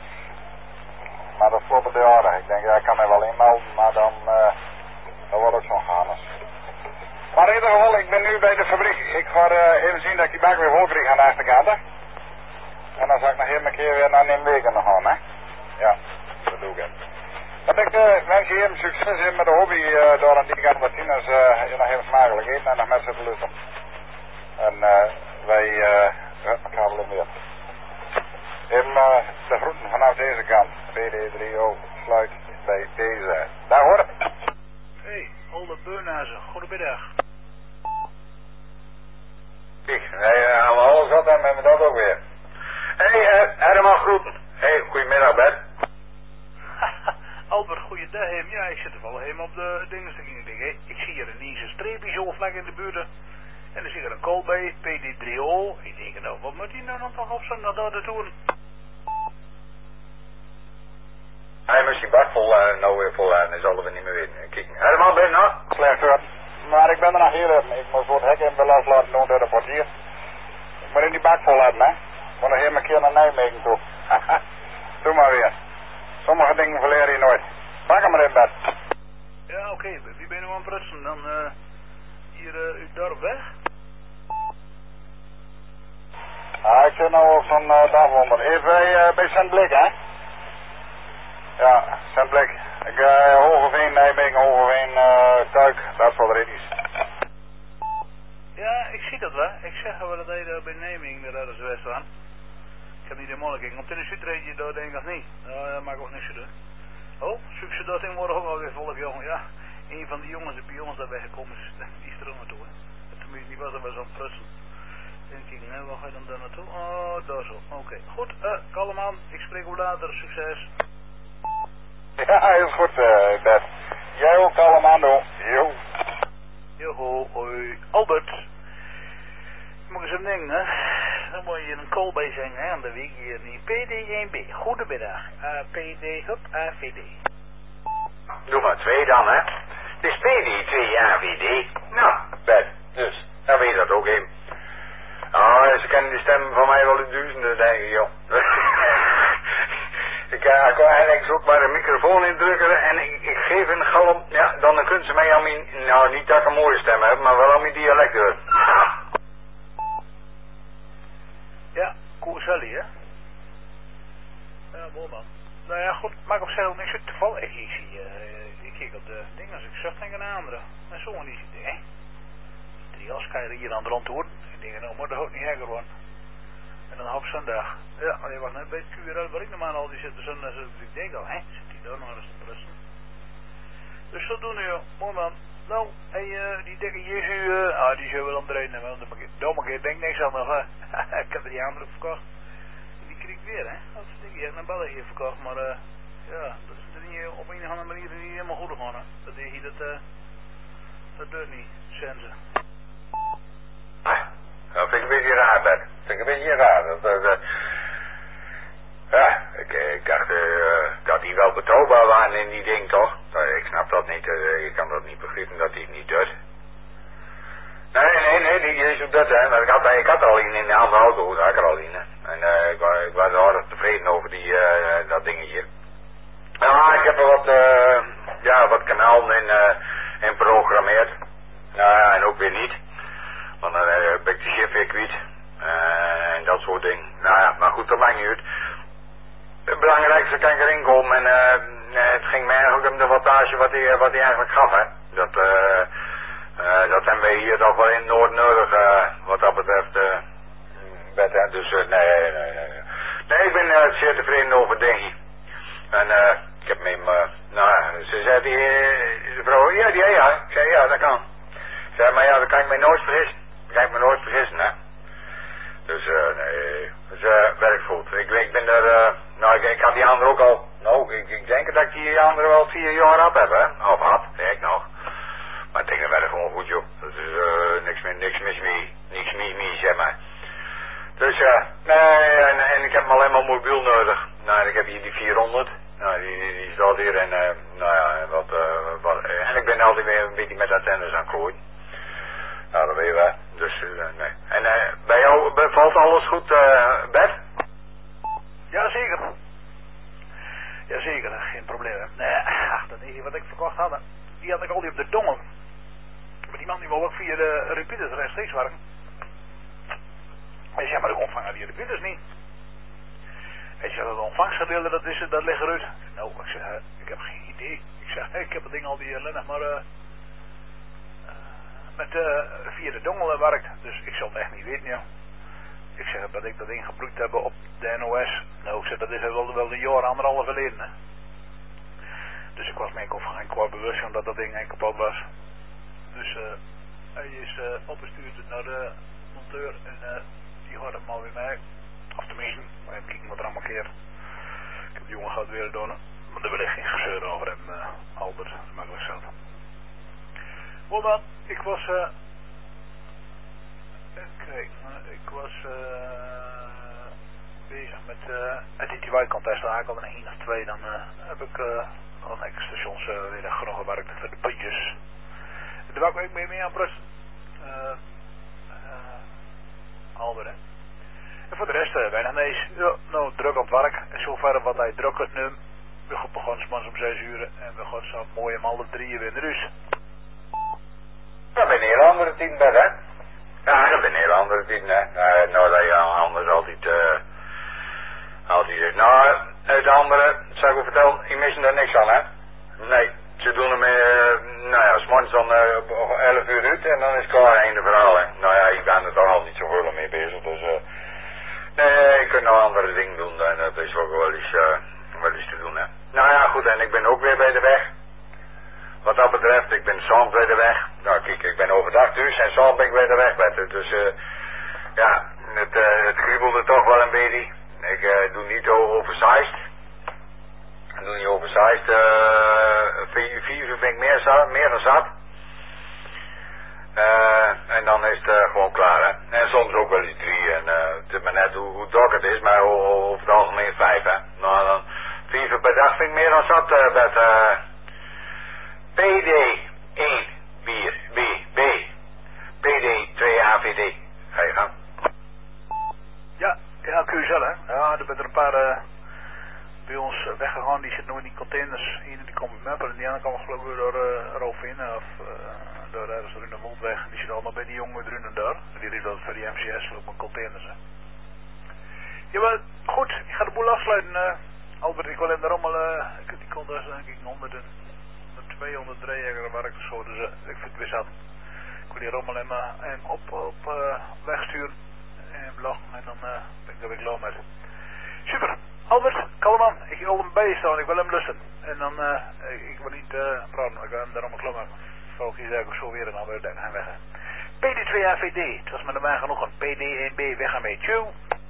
maar dat klopt de orde. Ik denk, ja, ik kan mij wel inmelden, maar dan, uh, dan wordt ook zo'n ganas. Maar in ieder geval, ik ben nu bij de fabriek. Ik ga uh, even zien dat ik die bak weer vol krijg aan de achterkant. Hè? En dan zal ik nog even een keer weer naar Nimwegen nog gaan, hè? Ja, dat doe ik even. Dat ik uh, wens je even succes in met de hobby uh, door aan die kant wat Tinus uh, je nog even smakelijk eten en nog met zitten lusten. En uh, wij, uh, ja, ik ga wel in weer. Even uh, de groeten vanaf deze kant. P D drie O sluit bij deze. Daar hoor. Hey, Olde Beurnazen, goedemiddag. Kijk, nee, uh, aan alles wat en met dat ook weer. Hé, hey, uh, Herman groeten. Hé, hey, goedemiddag Bert. Albert, goeiedag hem. Ja, ik zit er wel helemaal op de dingen te kijken. Ik zie hier ineens een streepje zo vlak in de buurt. En dan zie ik er een call bij, P D drie O. Ik denk nou, wat moet hij nou dan toch op zondag daar doen? Hij moest die bak vol, uh, nou weer vol en dat zullen we niet meer weten. Kijk, Herman, ben je nog? Slecht hoor. Maar ik ben er nog hier. Ik moet voor het hek in belast laten doen door de portier. Ik moet in die bak vol hebben, hè. Ik moet nog even een keer naar Nijmegen toe. Doe maar weer. Sommige dingen verleer je nooit. Pak hem maar in bed. Ja, oké. Okay. Wie ben je nou aan het prutsen? Dan uh, hier uh, uw dorp weg? Ah, ik zit nou op zo'n uh, dagwonder. Even bij, uh, bij Saint Blik, hè? Ja, Saint Blik. Ik, uh, Hogeveen, Nijmegen, Hogeveen, uh, Kuik, dat is wel ritjes. Ja, ik zie dat wel. Ik zeg wel dat hij daar bij Nijmegen, daar is de west aan. Ik heb niet de mogelijkheid. Komt in de Zuidregie daar denk ik nog niet. Nou, dat maakt ook niks te doen. Oh, zoek ze dat tegenwoordig ook alweer volk, jongen. Ja, een van die jongens die bij ons daar weggekomen is, die is er ook naartoe. Hè. Tenminste, die was er wel zo'n prutsen. Denk ik, nee, waar ga je dan daar naartoe? Oh, daar zo. Oké, okay. Goed, uh, kalm aan. Ik spreek u later. Succes. Ja, heel goed, uh, Bert. Jij ook kalm aan doen. Jo. Joho, hoi. Albert. Moet eens een ding, hè? Dan moet je een call bij zijn, hè? Aan de week hier in P D één B. Goedemiddag. Uh, P D, hup, A V D. Doe maar twee dan, hè? Het is P D twee A V D. Nou, Bert, dus, dan weet je dat ook in. Oh, ze kennen die stem van mij wel in duizenden, denk ik, joh. ik uh, kan eigenlijk ook maar een microfoon indrukken en ik, ik geef een galm, ja, dan kunnen ze mij aan mijn, nou niet dat ik een mooie stem heb, maar wel aan mijn dialect hoor. Ja, Koersali, hè? Ja, mooi man. Nou ja, goed, maak op zich ook niks uit. Toevallig, ik, ik zie, uh, ik kijk op de dingen als ik zucht denk aan een andere. En zo niet zitten, hè? Die Oscar hier aan de rond hoor. Ik denk, nou, moet dat ook niet hekker worden. En dan op zondag. Ja, maar je wacht net bij het Q R L waar ik normaal al die zitten zondag. Ik denk al, hè? Zit die daar nog eens te pressen? Dus zo doen we, joh. Mooi man. Nou, hey, uh, die dikke Jezus, uh, ah, die zullen we dan draaien. Daar mag ik denk niks aan nog, hè. ik heb er die andere verkocht. Die kreeg ik weer, hè. Dat is dik. Je hebt een België verkocht, maar uh, ja, dat is er niet, op een of andere manier niet helemaal goed gegaan, hè. Dat deed je, dat, uh, dat doet niet, sense. Dat vind ik een beetje raar, Ben. Dat vind ik een beetje raar. Dat, dat, dat, ja, ik, ik dacht uh, dat die wel betrouwbaar waren in die ding, toch? Uh, ik snap dat niet. Uh, ik kan dat niet begrijpen dat hij het niet doet. Nee, nee, nee, niet eens op dat, hè. Maar ik had, ik had er al in in de andere auto, daar had ik er al in, hè. En uh, ik, was, ik was erg tevreden over die, uh, dat dingetje. Ja, ik heb er wat, uh, ja, wat kanalen in, uh, in programmeerd. Nou ja, en ook weer niet. Want dan uh, ben ik de chip weer kwijt. Uh, en dat soort dingen. Nou ja, maar goed, dat maakt niet uit. Het belangrijkste kan ik erin komen. En uh, het ging mij eigenlijk om de wattage wat hij, wat hij eigenlijk gaf, hè. Dat, uh, uh, dat hebben we hier toch wel in Noord nodig, uh, wat dat betreft. Uh, bed, hè. Dus uh, nee, nee, nee, nee. Nee, ik ben uh, zeer tevreden over het dingetje. En uh, ik heb hem, uh, nou, ze zei die, uh, de vrouw, ja, die, ja, ik zei, ja, dat kan. Ik zei, maar ja, dat kan ik me nooit vergissen. Dat kan ik me nooit vergissen, hè. Dus, uh, nee, dus, uh, werkt goed. Ik, ik ben er, uh, nou, ik, ik had die andere ook al, nou, ik, ik denk dat ik die andere wel vier jaar had heb, hè. Of had, denk ik nog. Maar dingen werken gewoon goed, joh. Dat is, uh, niks meer, niks mis mee, niks mee, mee, zeg maar. Dus, ja, uh, nee, en, en ik heb hem alleen maar mobiel nodig. Nou, ik heb hier die vierhonderd. Nou, die, die, die staat hier en, uh, nou ja, wat, uh, wat, uh, en ik ben altijd weer een beetje met antennes aan het klooien. Nou, dat weet je wel. Dus, uh, nee. En uh, bij jou bevalt alles goed, uh, Bert? Jazeker. Jazeker, geen probleem. Nee, ach, dat ding wat ik verkocht had, die had ik al die op de dongel. Maar die man die wil ook via de repeaters rechtstreeks werken. Hij zei, maar ik ontvang die repeaters niet. Hij zei, dat ontvangstgedeelte, dat, is, dat ligt eruit. Nou, ik zeg, ik heb geen idee. Ik zeg, ik heb het ding al die alleen nog maar uh, met, uh, via de dongel werkt. Dus ik zal het echt niet weten, ja. Ik zeg, dat ik dat ding gebruikt heb op de N O S. Nou, ik zeg, dat is wel, wel een jaar, anderhalf geleden. Hè. Dus ik was me enkel van geen kwaad bewust van dat dat ding enkel kapot was. Dus uh, hij is uh, opgestuurd naar de monteur en uh, die hoort het maar weer mee. Of tenminste, maar even kijken wat er allemaal keer. Ik heb de jongen gehad weer doen. Maar daar wil ik geen gezeur over hebben, uh, Albert. Dat is makkelijk zelf. Goed man, ik was... Uh, Kijk, uh, ik was uh, bezig met uh, het I T Y-contest. Daar had ik al een één of twee. Dan uh, heb ik uh, al een enkele stations uh, weer genoeg gewerkt voor de puntjes. En daar wou ik mee mee aan Brust. Uh, uh, Albert, hè. En voor de rest, uh, weinig nees. Ja, nou, druk aan het werk. En zover wat hij druk het nu. We gaan begonnen s'mans om zes uur. En we gaan zo mooi om alle drieën weer in de rust. Dat ben een heel andere team, Ben, hè? Ja, dat ben een heel andere team, hè? Uh, nou, dat je anders altijd, uh, altijd zegt. Nou, het andere, zou ik u vertellen, ik mis er niks aan, hè? Nee, ze doen hem, uh, nou ja, s'morgens dan uh, elf uur uit en dan is het klaar, einde verhaal, hè? Nou ja, ik ben er toch al niet zo veel mee bezig, dus, uh, nee, ik kan nou andere dingen doen en dat is ook wel eens, uh, wel eens te doen, hè? Nou ja, goed, en ik ben ook weer bij de weg. Wat dat betreft, ik ben s'avonds bij de weg. Nou kijk, ik ben overdag thuis en s'avonds ben ik bij de weg met het. Dus uh, ja, het, uh, het kriebelde toch wel een beetje. Ik uh, doe niet oversized. Ik doe niet oversized. Uh, vier, vier vind ik meer, zat, meer dan zat. Uh, en dan is het uh, gewoon klaar, hè. En soms ook wel eens drie. En uh, het is maar net hoe, hoe druk het is, maar over het algemeen vijf, hè. Nou dan, vier per dag vind ik meer dan zat, uh, met... Uh, P D één, bier, B, B, P D twee, A V D. Ga je gang. Ja, ja, kun je zelf, hè. Ja, er zijn er een paar uh, bij ons weggegaan, die zitten nog in die containers. Eén die komt met Meppel en die andere kan geloof ik door uh, Rovin of uh, door ergens door in de Moldweg. Die zitten allemaal bij die jongen erin en daar. Die riep dat voor die M C S op mijn containers, hè. Ja, maar goed, ik ga de boel afsluiten. Uh, Albert, ik wil hem daar allemaal, uh, ik, die kon daar denk ik honderden. tweehonderd drieëger waar ik zo, dus uh, ik vind het weer zat. Ik wil die rommel hem, uh, hem op, op uh, wegsturen en bloggen en dan uh, ben ik er weer klaar met. Super, Albert, kalman, ik wil hem bij je staan, ik wil hem lusten. En dan, uh, ik, ik wil niet uh, praten, ik wil hem daar allemaal klaar maken. Volgens mij zeg ik zo weer en dan weer gaan weg. P D twee A V D. Het was met de wagen nog een P D één B. Weg ermee. Tjoe.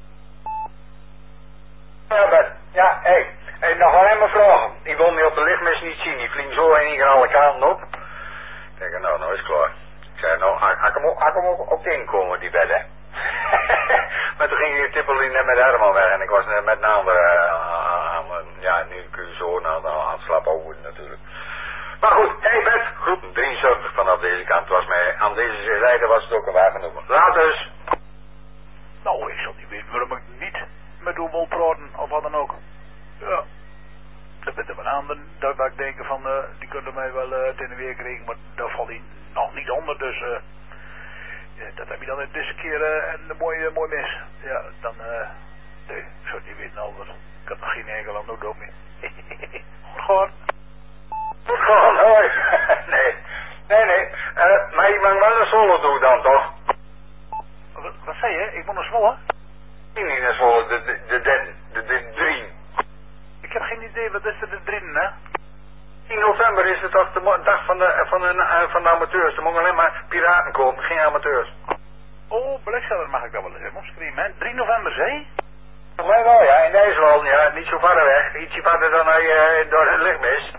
Ja, Bert. Ja, hé. Hey. Hey, nog alleen maar vragen. Ik wil me op de lichtmis niet zien. Die vliegen zo in één keer alle kanten op. Ik denk, nou, nou is klaar. Ik zei, nou, had ik hem ook, had ik hem ook op de inkomen, die bed, hè. Maar toen ging je tippel net met Herman weg. En ik was net met een andere, uh, aan, ja, nu kun je zo aan, aan het slapen over natuurlijk. Maar goed, hé hey Bert, groep drieënzeventig vanaf deze kant was mij. Aan deze zijde was het ook een wagen genomen. Laat dus. Nou, ik zal niet weten waarom ik niet met u wil praten of wat dan ook. Ja. Er bent er een ander dat, dat ik denk van, uh, die kunnen mij wel uh, ten weer krijgen, maar daar valt hij nog niet onder, dus uh, ja, dat heb je dan deze keer uh, een mooie, mooi mis. Ja, dan, uh, nee, ik zou het niet weten over. Ik had nog geen enkel aan nood ook meer. Goed gewoon. Goed gewoon, hoi. Nee, nee, nee. Uh, maar je mag wel een solo doen dan, toch? Wat, wat zei je? Ik moet naar Zwolle? Nee, niet naar Zwolle, de, de, de, de, de, de drie. Ik heb geen idee, wat is er de drie, hè? tien november is het toch de dag van de, van de, van de amateurs. Er mogen alleen maar piraten komen, geen amateurs. Oh, belegschader mag ik dat wel even opschrijven, hè? drie november, zei? Volgens mij wel, ja. In IJsland, ja. Niet zo ver weg. Ietsje verder dan uh, door het lichtmis.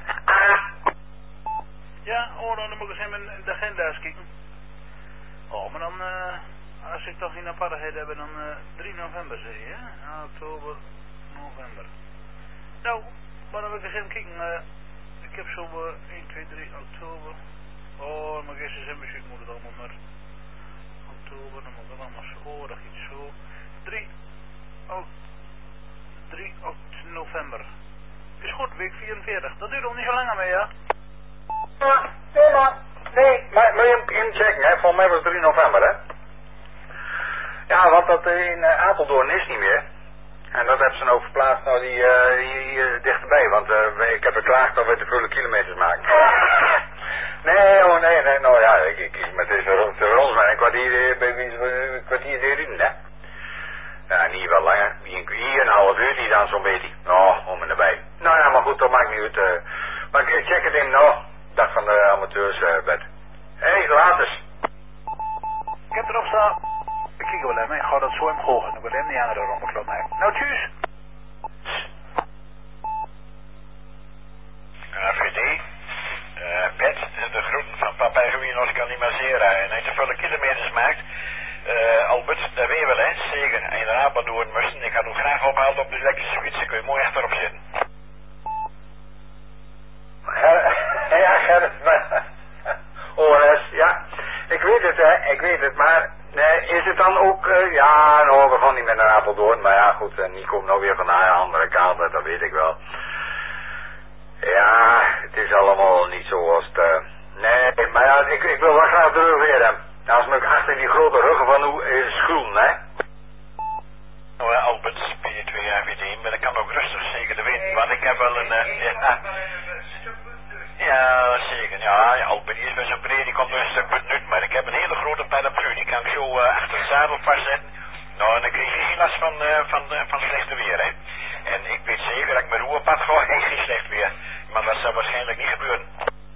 Ja, oh, dan moet ik eens even in de agenda eens kijken. Oh, maar dan, uh, als ik toch geen apartheid heb, dan uh, drie november, zeg je, hè? Oktober, november. Nou, maar dan wil ik eens even kijken. Uh, ik heb zo uh, één, twee, drie, oktober. Oh, dan moet ik eerst eens in muziek moeten allemaal maar. Oktober, dan moet ik allemaal zo, oh, dat gaat zo. drie, oh, drie november. Is goed, week vierenveertig. Dat duurt nog niet zo lang mee, ja? Ja, nee, maar, nee, maar, maar je inchecken, hè. Volgens mij was het drie november, hè. Ja, want dat in uh, Apeldoorn is niet meer. En dat hebben ze nou verplaatst naar die uh, hier, hier dichterbij, want uh, ik heb geklaagd dat we te veel kilometers maken. Nee, oh nee, nee, nou ja, ik, ik, met deze te ons maar een kwartier, bij wie een kwartier erin, hè. Ja, niet wel langer, hier een half uur, die dan zo'n beetje. Nou, om en erbij. Nou ja, maar goed, dat maakt niet uit. Uh, maar ik check het in, nou, dag van de amateurs, uh, bed. Hé, hey, laat eens. Ik heb erop staan. Ik kijk wel even, ik ga dat zo hem volgen. Ik wil hem niet aan de rommelklop maken. Nou, tjus. A V D, uh, Bed, de groeten van papa Ruinos kan niet meer zeer rijden. En als je veel kilometers maakt, uh, Albert, dat weet je wel, hè, zeker. En je daarna wat doen moesten, ik had hem graag opgehaald op de elektrische fiets, dan kun je mooi achterop zitten. Ja, Gerrit, maar... O R S, ja. Ik weet het, hè, ik weet het, maar... Nee, is het dan ook... Uh, ja, nou, we gaan niet meer naar Apeldoorn, maar ja, goed, en die komt nou weer van de andere kant, dat weet ik wel. Ja, het is allemaal niet zoals het... Uh, nee, maar ja, ik, ik wil wel graag terug weer, hè. Als ik achter die grote ruggen van u is groen, hè. Nou, Albert, P twee A V D, maar dat kan ook rustig zeker te weten, want ik heb wel een... Uh, ja, ja, zeker, ja, Albert, die is met zo'n breed, die komt er een stuk met nut, maar ik heb een hele grote paraplu, die kan ik zo uh, achter het zadel vastzetten. Nou, en dan krijg je geen last van, uh, van, uh, van slechte weer, hè. En ik weet zeker dat ik met roe op pad ga, geen slecht weer. Maar dat zal waarschijnlijk niet gebeuren.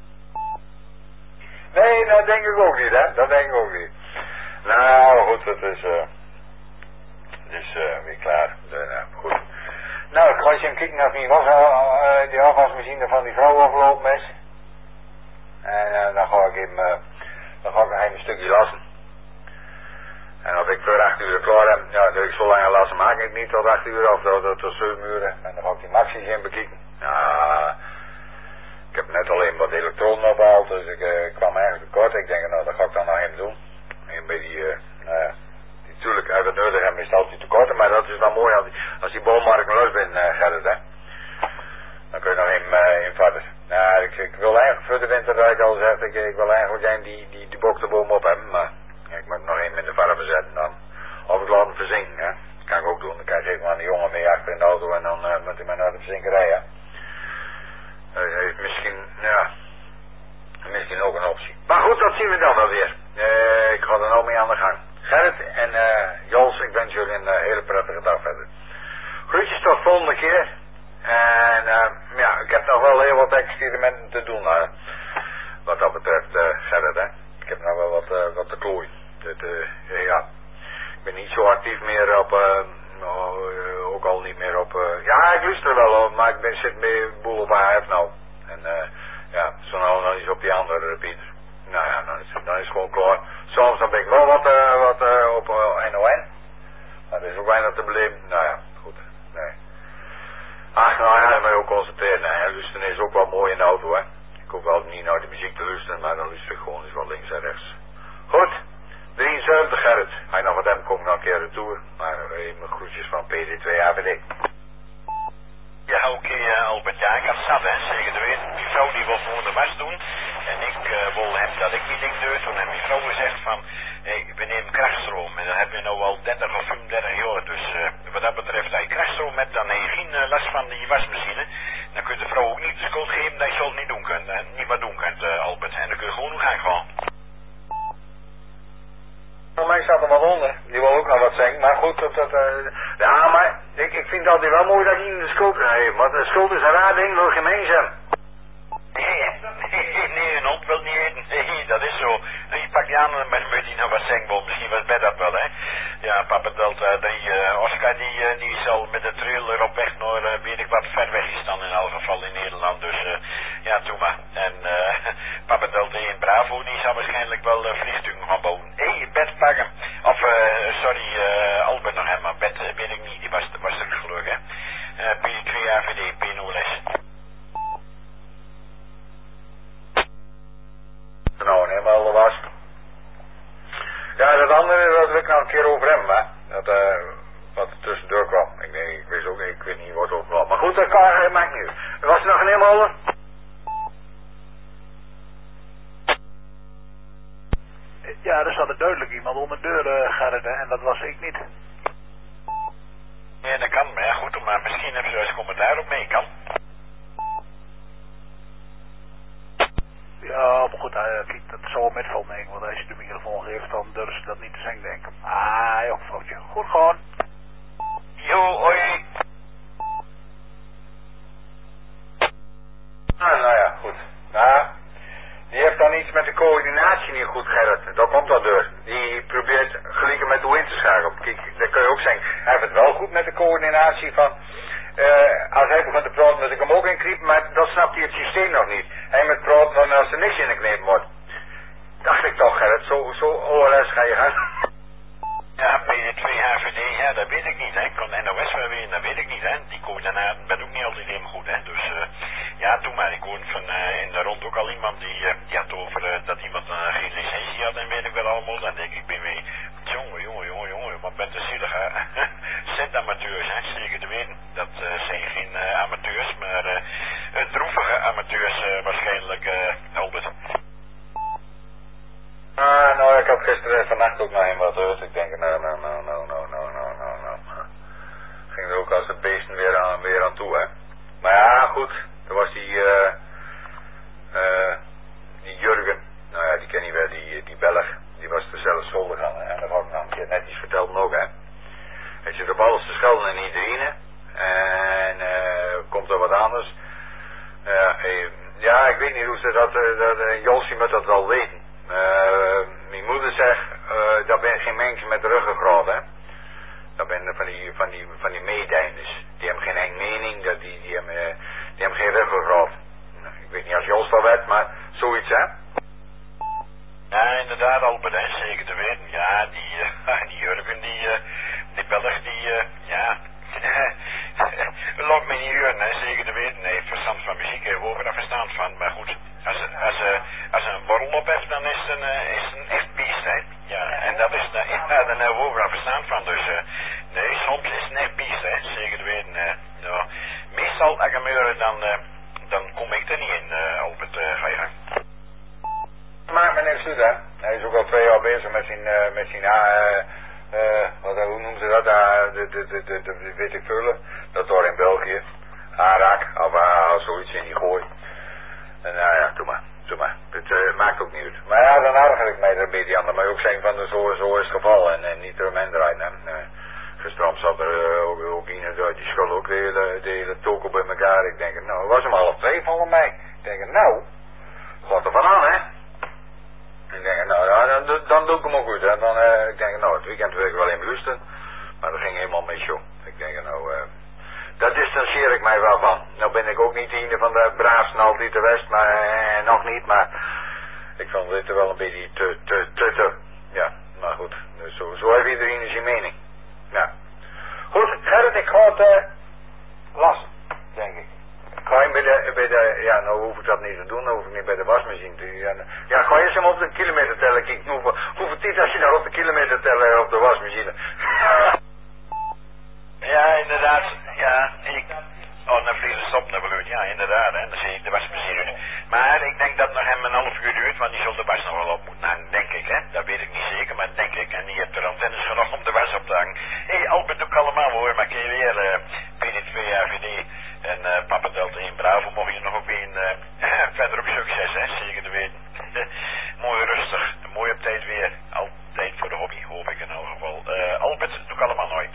Nee, dat denk ik ook niet, hè. Dat denk ik ook niet. Nou, goed, dat is... Uh, dus uh, weer klaar. De, uh, goed. Nou, ik ga eens even kijken naar wie was uh, die afwasmachine van die vrouw afgelopen is. En uh, dan ga ik hem, uh, dan ga ik hem een stukje lassen. En als ik voor acht uur klaar heb, ja, dat ik zo lang lassen maak ik niet tot acht uur of tot, tot zeven uur. En dan ga ik die maxis in bekijken. Ja, ik heb net alleen wat elektronen opgehaald, dus ik uh, kwam eigenlijk tekort. Ik denk, nou, dat ga ik dan nog even doen. En bij die, uh, nou ja, natuurlijk uit het nodig hebben is het altijd tekort, maar dat is wel mooi als die, als die boommarkt los bent, uh, Gerrit, hè. Dan kun je nog even uh, in verder. Nou, ik, ik wil eigenlijk voor de winter, dat ik al zeg, ik, ik wil eigenlijk een die, die, die bokterboom op hebben, maar ik moet nog even in de verder zetten dan. Of ik laat hem verzinken, hè. Dat kan ik ook doen. Dan krijg ik even aan die jongen mee achter in de auto en dan uh, moet hij maar naar de verzinkerij, hè. Dat heeft misschien, ja, misschien ook een optie. Maar goed, dat zien we dan wel weer. Uh, ik ga er nou mee aan de gang. Gerrit en uh, Jos, ik wens jullie een uh, hele prettige dag verder. Groetjes tot volgende keer. En uh, ja, ik heb nog wel heel wat experimenten te doen, uh, wat dat betreft, uh, Gerrit, hè. Ik heb nog wel wat, uh, wat te klooien. niet zo actief meer op, uh, nou, uh, ook al niet meer op, uh, ja, ik luister wel, maar ik ben, zit meer een boel op A F nou. En uh, ja, zo nou dan is op die andere Piet. Nou ja, dan is, dan is het gewoon klaar. Soms dan ben ik wel wat, uh, wat uh, op uh, N O N. Maar er is ook weinig te beleven. Nou ja, goed. Nee. Ach, nou ja, maar ook concentreren. Nee, luisteren is ook wel mooi in de auto, hè. Ik hoef wel niet naar de muziek te luisteren, maar dan luister ik gewoon eens wat links en rechts. Goed. drieënzeventig Gerrit. Hij nog wat hem komt nog een keer retour. Maar uh, mijn groetjes van P D twee A V D. Ja, oké, okay, uh, Albert. Ja, ik had zat, hè. Zeker te weten. Die vrouw die wil gewoon de was doen. En ik uh, wil hem dat ik mijn ding doe. Toen heeft mijn vrouw gezegd van, hey, we nemen krachtstroom. En dat hebben we nou al dertig of vijfendertig jaar. Dus uh, wat dat betreft, als je krachtstroom hebt, dan heb je geen uh, last van die wasmachine. Dan kun je de vrouw ook niet de schuld geven dat je het niet doen kunt. Uh, niet wat doen kunt, uh, Albert. En dan kun je gewoon nog gaan gaan. Voor mij staat er wat onder. Die wil ook nog wat zeggen. Maar goed, dat, dat, uh, ja, maar ik, ik vind het altijd wel mooi dat hij de schuld heeft. Want de schuld is een raar ding, wil gemeenzaam. Nee, nee, nee, een hond wil niet eten. Nee, dat is zo. Je pakt die aan en dan moet hij nog wat zeggen. Misschien was bij dat wel, hè. Ja, Papa Delta drie. Uh, Oscar die, uh, die is al met de trailer op weg naar, uh, weet ik wat, ver weg gestaan in elk geval in Nederland. Dus uh, ja, doe maar. En uh, Papa Delta één Bravo, die zal waarschijnlijk wel uh, vliegtuigen gaan bouwen. Hé, hey, bed pakken. Of, uh, sorry, uh, Albert nog helemaal. Bed uh, weet ik niet, die was, was er geluk, hè. Uh, P twee A V D, P nul S. Nou, helemaal de was. Ja, dat andere, dat wil ik nou een keer over hebben, hè. Dat, uh, wat er tussendoor kwam. Ik, denk, ik wist ook, ik weet niet wat over kwam. Maar goed, dat kan, uh, maakt niet uit. Was er nog een helemaal? Ja, er zat er duidelijk iemand onder de deur, uh, Gerrit, hè, en dat was ik niet. Ja, dat kan, maar ja, goed, maar misschien hebben ze eens commentaar op mee, kan. Ja, maar goed, uh, kijk, dat zal wel metvallen, denk ik, want als je de microfoon geeft, dan durven ze dat niet te zeggen, denken. Ah, joh, foutje. Goed gewoon. Jo, hoi. Ah, nou ja, goed. Nou, die heeft dan iets met de coördinatie niet goed, Gerrit. Dat komt dat door. Die probeert gelijk met hoe in te schakelen. Kijk, dan kun je ook zeggen, hij heeft het wel goed met de coördinatie van... Uh, als hij begint te praten, dat ik hem ook inkriep, maar dat snapt hij het systeem nog niet. Hij moet praten van als er niks in geknepen wordt. Dacht ik toch, Gerrit, zo, zo O L S ga je gaan. Ja, P D twee H V D, ja, dat weet ik niet, hè. Ik kan N O S wel weten, dat weet ik niet, hè. Die coördinaten, dat doe ik niet altijd helemaal goed, hè. Dus, uh, ja, doe maar. Ik hoorde van uh, in de rond ook al iemand die, uh, die had over uh, dat iemand uh, geen licentie had en weet ik wel allemaal. Dan denk ik, ben weer, jongen, jongen, jongen, jongen, wat bent er zielig, hè. Centamateurs, hè, zeker te weten. Dat uh, zijn geen uh, amateurs, maar uh, uh, droevige amateurs uh, waarschijnlijk, uh, Albert. Ah, nou, ik had gisteren vannacht ook nog een wat gehoord. Ik denk, nou, nou, nou, nou, nou, nou, nou, nou, nou. Ging er ook als de beesten weer aan, weer aan toe, hè. Maar ja, goed. Er was die, uh, uh, die Jurgen. Nou ja, die ken je wel, die, die Belg. Die was er zelf schuldig aan. En dat had ik nou een keer netjes verteld ook, hè. Hij zit op alles te schelden en iedereen. En uh, komt er wat anders. Uh, hey, ja, ik weet niet hoe ze dat, uh, dat uh, Jolsie moet dat wel weten. Uh, mijn moeder zegt, uh, dat ben geen mensen met ruggengraat, hè. Dat ben van die, van die, van die meedijners. Die hebben geen eigen mening, dat die, die, hebben, uh, die hebben geen ruggengraat. Nou, ik weet niet als Jos dat weet, maar zoiets, hè. Ja, inderdaad, Albert, hè, zeker te weten. Ja, die, uh, die Jurgen, die, uh, die Belg, die, uh, ja, loopt me niet huren, hè, zeker te weten. Hij heeft verstand van muziek, hij heeft overal verstand van, maar goed. Als, als, uh, als een borrel op heeft, dan is het een, uh, is het een echt beest, hè. Ja, en dat is, uh, ja, daar hebben we overal verstand van, dus, uh, nee, soms is het een echt beest, hè, zeker te weten. Uh, ja. Meestal, als ik hem hoor, dan, uh, dan kom ik er niet in, uh, Albert, uh, ga je gang. Maakt me niks uit, hè. Hij is ook al twee jaar bezig met zijn, uh, met zijn, uh, uh, wat, hoe noemen ze dat, uh, de, de, de, de, de, weet ik veel, dat door in België, Arak, of uh, zoiets in die gooi. En nou ja, doe maar, doe maar, het uh, maakt ook niet uit. Maar ja, dan erger ik mij er een beetje aan, dan moet je ook zeggen van, de zo, zo is het geval, en, en niet eromheen draaien, hè. Uh, Gisteren zat er uh, ook, ook iemand uit, die school ook de hele, de hele toko bij elkaar. Ik denk, nou, het was hem half twee volgens mij. Ik denk, nou, gaat er van aan, hè. Ik denk, nou ja, dan, dan doe ik hem ook goed. Hè. Dan, uh, ik denk, nou, het weekend wil ik wel in Houston. Maar dat ging helemaal mis, joh. Ik denk, nou, uh, daar distancieer ik mij wel van. Nou ben ik ook niet de van de braafste altijd de West, maar uh, nog niet. Maar ik vond dit er wel een beetje te, te, te, te. Ja, maar goed. Dus zo, zo heeft iedereen zijn mening. Ja. Goed, Gerrit, ik ga het uh, lassen, denk ik. Ga je bij de, bij de, ja, nou hoef ik dat niet te doen, dan hoef ik niet bij de wasmachine te ja, ja, ga je eens hem op de kilometer tellen, kijk, hoeveel, hoeveel tijd als je nou op de kilometer tellen op de wasmachine? Ja, inderdaad, ja, ik, oh, dan vliegen ze op naar beloot, ja, inderdaad, hè, dan zie ik de wasmachine uit. Maar ik denk dat nog hem een half uur duurt, want die zal de was nog wel op moeten hangen, denk ik, hè, dat weet ik niet zeker, maar denk ik, en die hebt er antennes genoeg om de was op te hangen. Hé, hey, Albert, doe ik allemaal hoor, maar kun je weer, uh, P D twee A V D en uh, Papa Delta één Bravo, mocht je nog ook weer uh, verder ook succes, hè, zeker te weten. Mooi rustig, mooi op tijd weer, altijd voor de hobby, hoop ik in elk geval. Uh, Albert, doe ik allemaal nooit.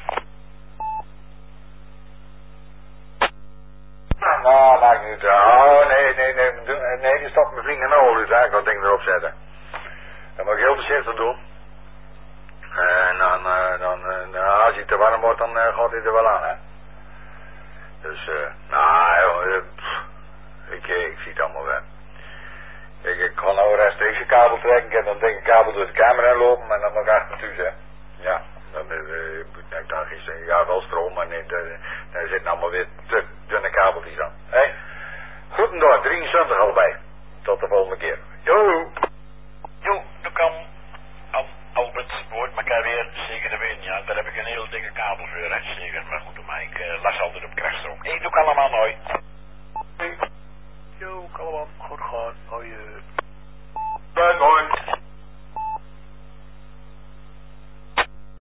Nou, maakt niet uit. Oh, nee, nee, nee, nee, die stopt mijn vrienden nou al uit, hè. Ik ga het ding erop zetten. Dat moet ik heel voorzichtig doen. En dan, uh, dan uh, als hij te warm wordt, dan uh, gaat hij er wel aan, hè. Dus, uh, nou, joh, uh, pff, ik, ik zie het allemaal wel. Ik, ik ga nou rechtstreeks een kabel trekken, ik heb dan denk ik een kabel door de kamer heen lopen en dan nog achter thuis, hè. Ja, dan uh, ik dacht gisteren, ja wel stroom, maar nee, daar, daar zitten allemaal weer te dunne kabeltjes aan. Hé, hey. Goedendag, drieënzwantig allebei. Tot de volgende keer. Jo! Jo, dat kan. Al, Albert, hoort elkaar weer, zeker te weten, ja, daar heb ik een hele dikke kabel voor, hè, zeker. Maar goed, maar ik uh, las altijd op krachtstroom. Hé, hey, doe ik allemaal nooit. Jo, allemaal goed gaan. Hoi. Bye, bye.